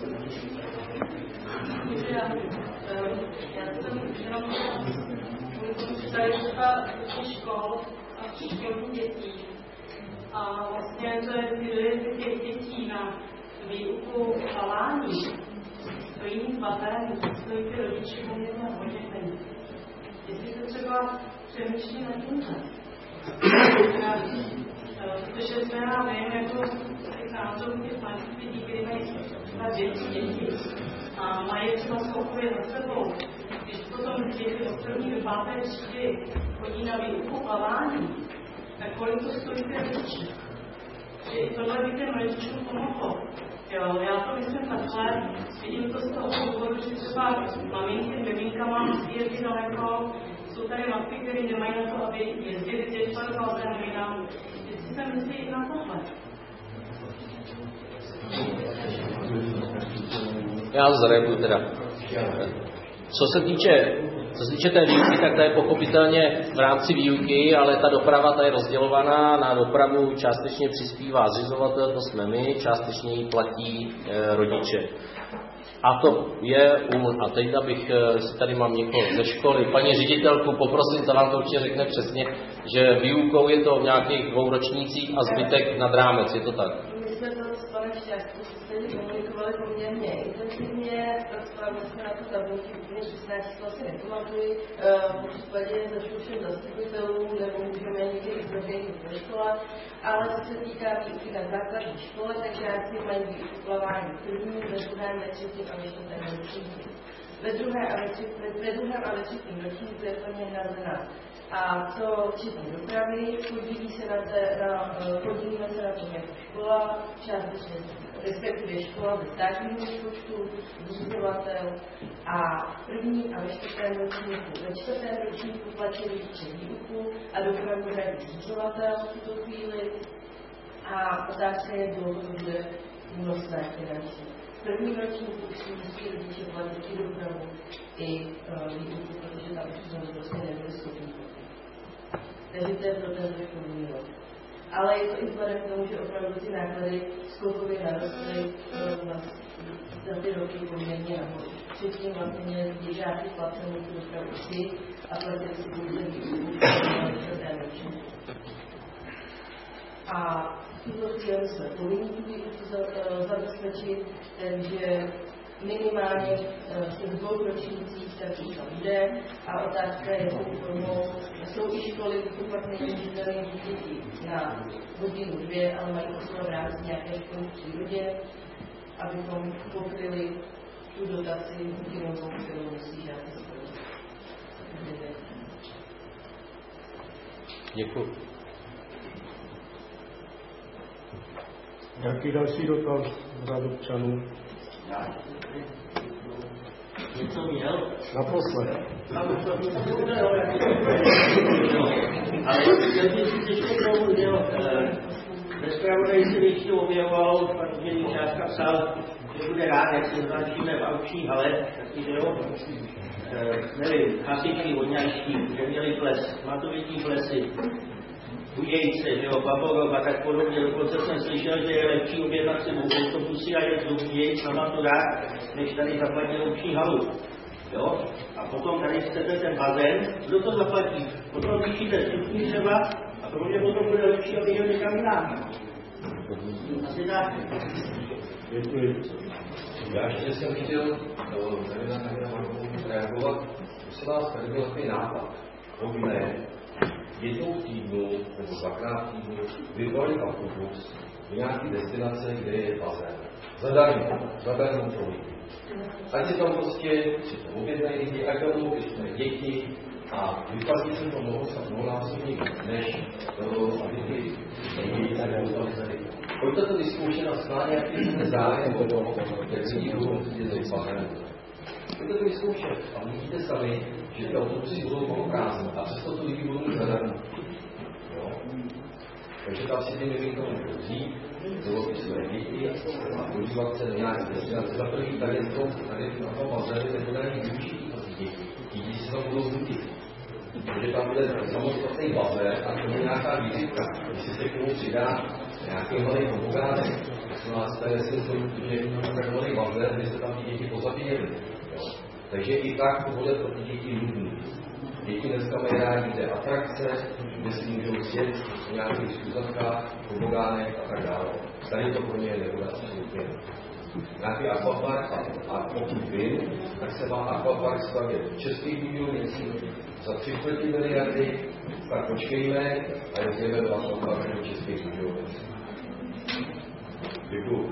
Starostka škol a příštěvních dětí. A vlastně to je ty těch dětí na výuku halání, stojí v bazénu, stojí ty rodiče poměrně hodně peněz. Jestli se třeba přemýšlí na tímhle. Protože jsme já vím, jako těch názorů těch mladých lidí, kteří mají třeba děti, děti a mají třeba skokově za sebou. Když potom děti od první do páté třídy chodí na výuku plavání, tak kolik to stojí ty rodiče? Že i tohle by těm rodičům pomohlo. Jo, já to myslím takhle, vidím to z toho důvodu, že třeba maminky s miminkama jezdí daleko, jsou tady matky, které nemají na to, aby jezdili s dětma do bazénu jinam. Jestli se myslí i na tohle. Já zareaguju teda. Co se týče, co se týče té výuky, tak ta je pochopitelně v rámci výuky, ale ta doprava ta je rozdělovaná. Na dopravu částečně přispívá zřizovatel, to jsme my, částečně ji platí e, rodiče. A to je, a teď abych, jestli tady mám někoho ze školy, paní ředitelku, poprosím, ta vám to určitě řekne přesně, že výukou je to v nějakých dvou ročnících a zbytek nad rámec, je to tak? My jsme to s panem Šťastným se komunikovali poměrně intenzivně, pracovali jsme na to tabulky, úplně přesné číslo si nepamatuji, v případě zašlu všem zastupitelům, nebo můžeme někdy zveřejnit ve škole, ale co se týká výuky na základní škole, tak žáci mají výuku plavání první, ve druhém, ve třetím a ve čtvrtém ročníku. Ve druhém a ve třetím ročníku je plně hrazená. A to včetně dopravy, podílí se na té, na, podílíme se na tom jako škola, částečně respektive škola ze státního rozpočtu, zřizovatel a první a ve čtvrtém ročníku. Ve čtvrtém ročníku platí rodiče výuku a dopravu hradí zřizovatel v tuto chvíli. A otázka je, kdo to bude únosné finančně. V prvním ročníku už si musí rodiče platit i dopravu, i uh, výuku, protože tam už to prostě nebyly schopni. Takže to je pro ten vrcholný rok. Ale je to i vzhledem k tomu, že opravdu ty náklady skokově narostly za ty roky poměrně nahoru. Předtím vlastně měli běžáky placenou tu dopravu si a platili si pouze výuku čtvrté ročně. A v tuto chvíli jsme povinni tu výuku zabezpečit, takže minimálně v těch dvou ročnících ta výuka bude a otázka je, jakou formou. Jsou i školy, kde pak nemůžeme děti na hodinu dvě, ale mají to v rámci nějaké školy v přírodě, abychom pokryli tu dotaci hodinovou, kterou musí žáci splnit. Děkuji. Jaký další dotaz z řad občanů? Něco měl? Naposled. Ale chtěl bych si ještě k tomu, že ve zpravodaji se ještě objevovalo, protože Částka psal, že bude rád, jak se značíme v aukční hale, taky, že jo, nevím, hasičky, vodňačky, že měli ples, maturitní plesy, Budějce, že jo, Babovok a tak podobně, dokonce jsem slyšel, že je lepší objednat si autobusy a jet do Budějc na maturák, než tady zaplatit aukční halu. Jo? A potom tady chcete ten bazén, kdo to zaplatí? Potom vyšíte stupní třeba a pro mě potom bude lepší, aby jel někam jinam. Asi tak. Děkuji. Já ještě jsem chtěl tady na reagovat. Prosím vás, tady byl takový nápad. Rovné, jednou v týdnu nebo dvakrát v týdnu vybalit autobus do nějaké destinace, kde je bazén. Zadarmo, zadarmo pro lidi. Ať si tam prostě objednají lidi, ať tam budou děti a vyplatí se to mnohonásobně než to, aby ty děti tady nezavřeli. Pojďte to vyzkoušet a schválně, jak ty zájem o to, jak si lidi budou chtít do bazénu. Pojďte to vyzkoušet a vidíte sami, že ty autobusy budou poloprázdné a přesto to lidi budou mít zadarmo. Takže tam si ty neví tomu vzít, dovolit své děti a podívat se do nějaké destinace. Za první tady je to, tady na tom bazénu nebude ani využití pro ty děti. Ty děti se tam budou nutit. Protože tam bude samostatný bazén a to bude nějaká vizitka. Když se k tomu přidá nějaký malý tobogánek, prosím vás, tady si myslím, že je tak malý bazén, kde se tam ty děti pozapíjeli. Takže i tak to bude pro ty děti nutné. Děti dneska mají rádi jde atrakce, kde si můžou sjet v nějakých sluzatkách, tobogánek a tak dále. Tady to pro ně nebude absolutně. Nějaký akvapark a pokud vím, tak se má akvapark stavět v Českých Budějovicích za tři čtvrtě miliardy, tak počkejme a jezdíme do akvaparku v Českých Budějovicích. Děkuju.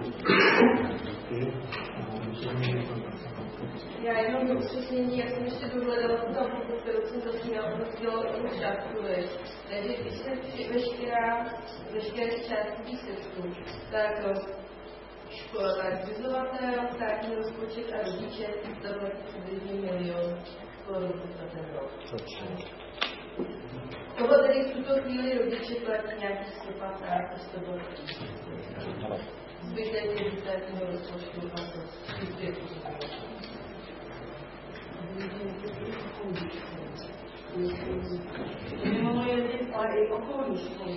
Já jenom upřesnění, jak jsem ještě dohledala tu tabulku, kterou jsem začínala, to chtěla u částkově. Takže když se veškerá, veškeré částky výsledků, tak škola, tak vyzovatel, státní rozpočet a rodiče zaplatí přibližně milion korun za ten rok. Tohle tedy v tuto chvíli rodiče platí nějakých sto padesát až sto dvacet. Zbytek je z státního rozpočtu a to příspěvku. Mimo jiné, ale i okolní školy.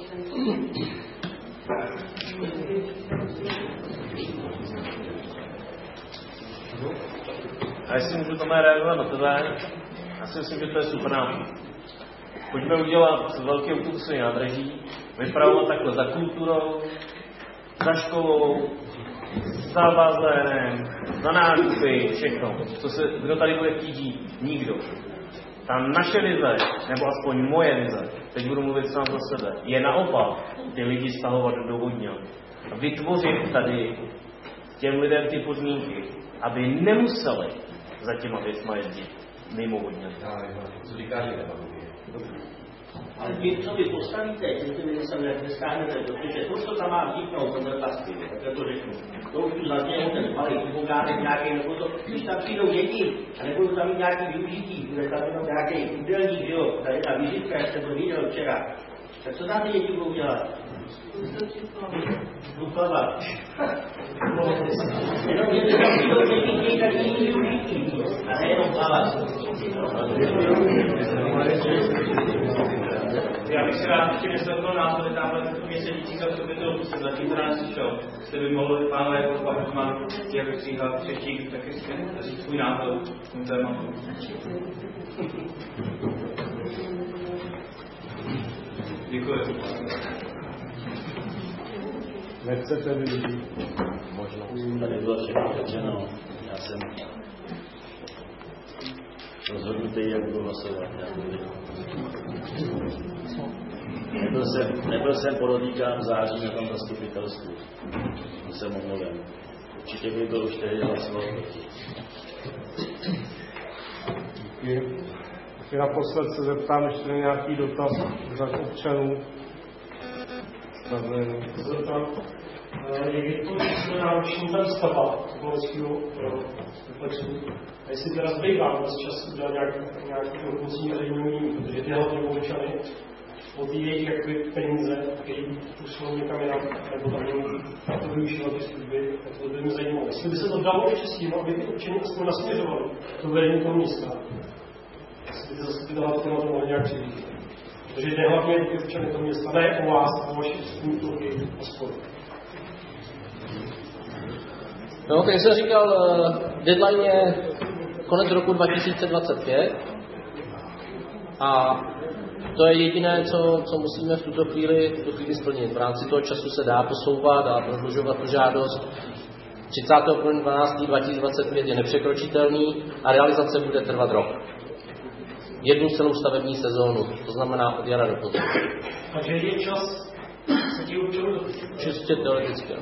A jestli můžu Tomé reagovat na tebe, já si myslím, že to je super nápad. Pojďme udělat velké autobusy nádraží, vypravovat takhle za kulturou, za školou, za bazénem, za nákupy, všechno. Co se, kdo tady bude chtít žít? Nikdo. Ta naše vize, nebo aspoň moje vize, teď budu mluvit sám za sebe, je naopak ty lidi stahovat do Vodňan. A vytvořit tady těm lidem ty podmínky, aby nemuseli za těma věcma jezdit mimo Vodňan. Co říkáš, že Ale vy, co vy postavíte, že ty lidi se nestáhnete, protože to, co tam má vzniknout, to je plasty, tak já to řeknu. To už tu zaznělo, ten malý tobogánek nějaký, nebo to, když tam přijdou děti a nebudou tam mít nějaký využití, bude tam jenom nějaký údelník, jo, tady ta vizitka, jak jsem to viděl včera, tak co tam ty děti budou dělat? Duplava. Jenom, že tam přijdou děti, tak jiný využití, a nejenom plavat. Já bych si rád ještě myslel pro nás, ale tamhle měsíčí zastupitelů jsem zatím teda neslyšel. Jste by mohli, pánové, jako Pachman, jako Stříha, Třeštík, taky říct svůj názor k tomu tématu. Děkuji. Nechcete využít možnost. Tady bylo všechno řečeno. Já jsem rozhodnutý, jak budu hlasovat. Nebyl jsem, nebyl jsem podotýkán v září na tom zastupitelstvu. Byl jsem omluven. Určitě bych byl už tehdy hlasoval proti. Díky. Taky naposled se zeptám, ještě na nějaký dotaz řad občanů. Zeptám, jak je to, že jsme nároční ten stavba technologického reflexu. A jestli teda zbývá vůbec čas udělat nějaký dokoncí veřejný, protože ty hlavní občany o ty jejich jakoby peníze, které působou někam jinam, nebo tam na to využívat ty služby, tak to by mě zajímalo. Jestli by se to dalo ještě s tím, aby ty občany aspoň nasměřovali to vedení toho místa, jestli by to zastupitelé to na to mohli nějak přijít. Takže jde hlavně ty občany toho města, ne o vás, o vaši struktury a spolu. No, tak jsem říkal, deadline je konec roku dva tisíce dvacet pět a to je jediné, co, co musíme v tuto chvíli, v tuto chvíli splnit. V rámci toho času se dá posouvat a prodlužovat tu žádost. třicátého prvního dvanáctého dva tisíce dvacet pět je nepřekročitelný a realizace bude trvat rok. Jednu celou stavební sezónu, to znamená od jara do podzimu. Takže je čas se ti občanů dopustit? Čistě teoreticky.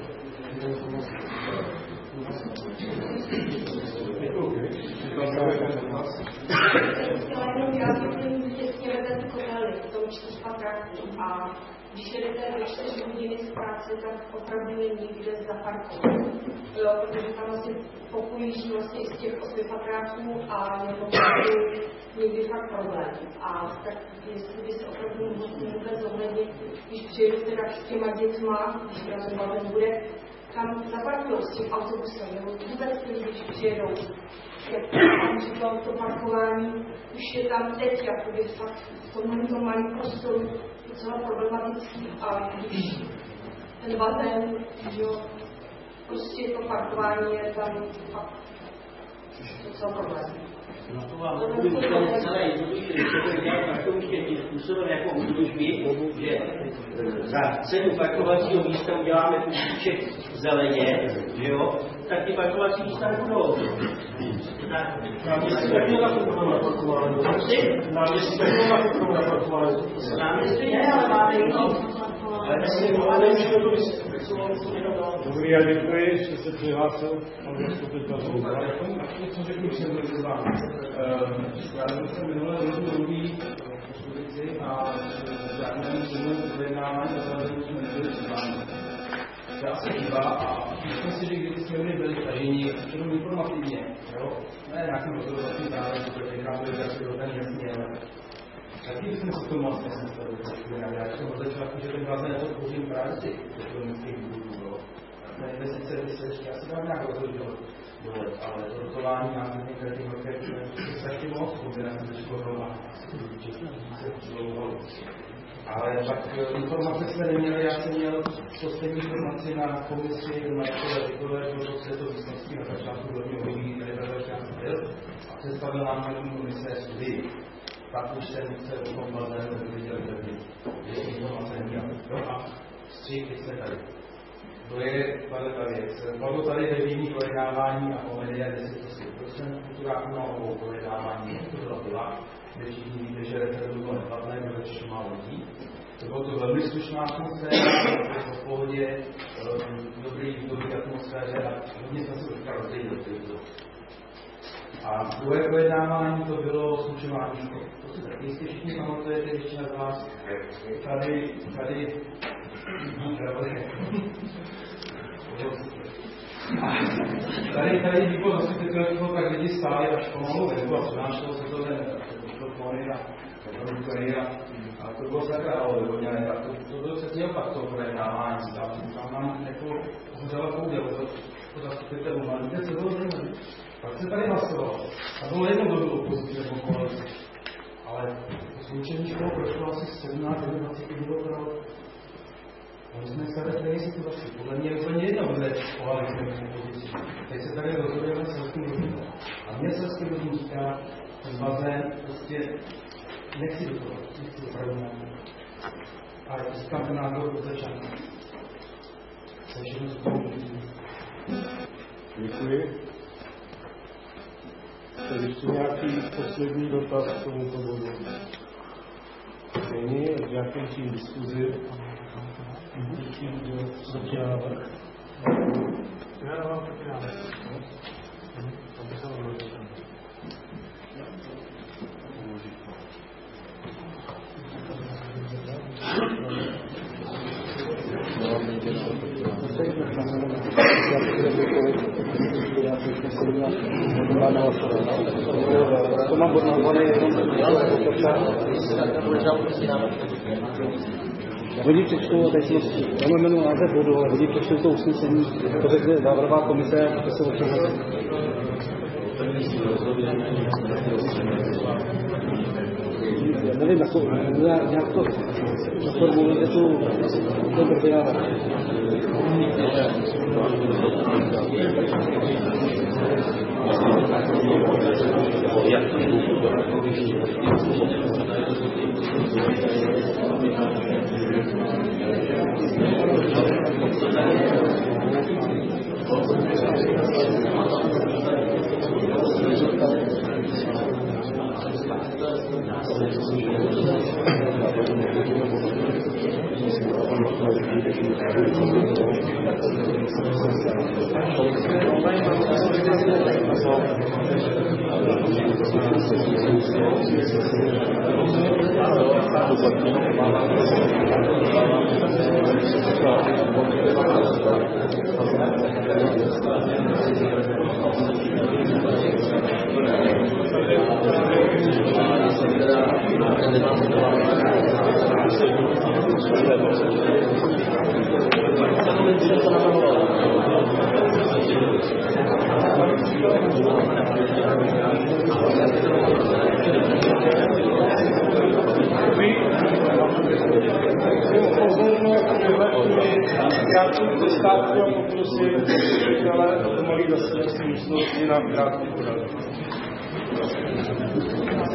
Já jsem vždycky vedete kotely v tom čtyřpatráku a když jedete do čtyři hodiny z práce, tak opravdu není kde zaparkovat. Jo, protože tam asi popojíždí vlastně i z těch osmi patráků a je opravdu někdy fakt problém. A tak jestli by se opravdu mohl vůbec zohlednit, když přijedu teda s těma dětma, když teda třeba nebude, kam zaparkují s tím autobusem, nebo vůbec když přijedou. Jak tam říkal, to parkování už je tam teď, jakoby fakt v tomhle malém prostoru docela problematický a když ten bazén, jo, prostě to parkování je tam fakt docela problém. No to vám budu říkat celé jednoduše, když to dělat takovým tím způsobem jako u služby, že za cenu parkovacího místa uděláme kůžíček v zeleně, jo, tak ty parkovací místa budou. Náměstí taky na kontrolu na parkování. Náměstí taky na kontrolu na parkování. Náměstí ne, ale máme jiný. Dobrý, já děkuji, že jste přihlásil. Mám zastupitelstvu. Já tomu taky něco řeknu, že jsem byl zván. Já jsem minulé roku mluví o pozici a žádnému tomu vyjednávání a zároveň jsme nebyli zváni. Já se díva a myslím si, že když jsme byli stažení, jenom informativně, jo? Ne nějakým rozhodovací právě, protože chápu, že asi do ten jasně, ale taky jsem si tomu vlastně sestavil. Já jsem od začátku, že ten vlastně to tvořím práci, že to myslí budů, jo? Na investice, když se já se dám nějak rozhodovat, ale to rotování na některých velkých je strašně moc, kombinace se školou a se dlouho. Ale tak informace jsme neměli, já jsem měl poslední informaci na komisi na Markové do této výsledky na začátku volebního období, tady ve začátku byl a představil nám jenom komise studii. Pak už jsem se o tom bazénu viděl první. Je informace neměl. No a střík, teď jsme tady. To je ta věc. Padlo tady ve jiných projednávání a komedie deset procent kulturáků na obou projednávání, to byla, kde všichni víte, že referendum bylo neplatné, bylo ještě málo lidí. To bylo to velmi slušná atmosféra, v pohodě, dobrý, dobrý atmosféře a hodně jsme se teďka rozdělili. A druhé projednávání to bylo slučování škol. To si taky jistě všichni pamatujete, většina z vás. Tady, tady, tady, tady výbor zastupitelů, tak lidi stáli až pomalu venku a přinášelo se to ten mikrofony a produktory a to bylo sakra, ale vyhodněné. Tak to, to bylo přesně opak toho projednávání. Tam nám jako hořela koudě, to zastupitelů. Ale víte, co bylo zajímavé? Pak se tady hlasovalo. A bylo jedno, kdo byl opozici nebo koalici. Ale sloučení škol prošlo asi asi sedmnáct dvacet bylo pro různé staré situaci. Podle mě je úplně jedno, kde je koalice nebo opozice. Teď se tady rozhodujeme selským rozumem. A mě selským rozum říká, ten bazén prostě nechci do toho, nechci opravdu nějakou. A říkám ten názor od začátku. To je všechno, co tomu můžu. Děkuji. Je ještě nějaký poslední dotaz k tomuto bodu? Není, já končím diskuzi. Tím, že proti návrh. Já dávám proti návrh. Aby se odložil. To mám bod nazvaný jenom Hodí přečtou, teď jsme já jmenu název bodu, ale hodí přečtou to usnesení, to řekne závěrová komise, to se o čem já nevím, jako, nějak to naformulujete tu brdělávat. Poprosím, že ale to malý zase místnosti na krátkou poradku.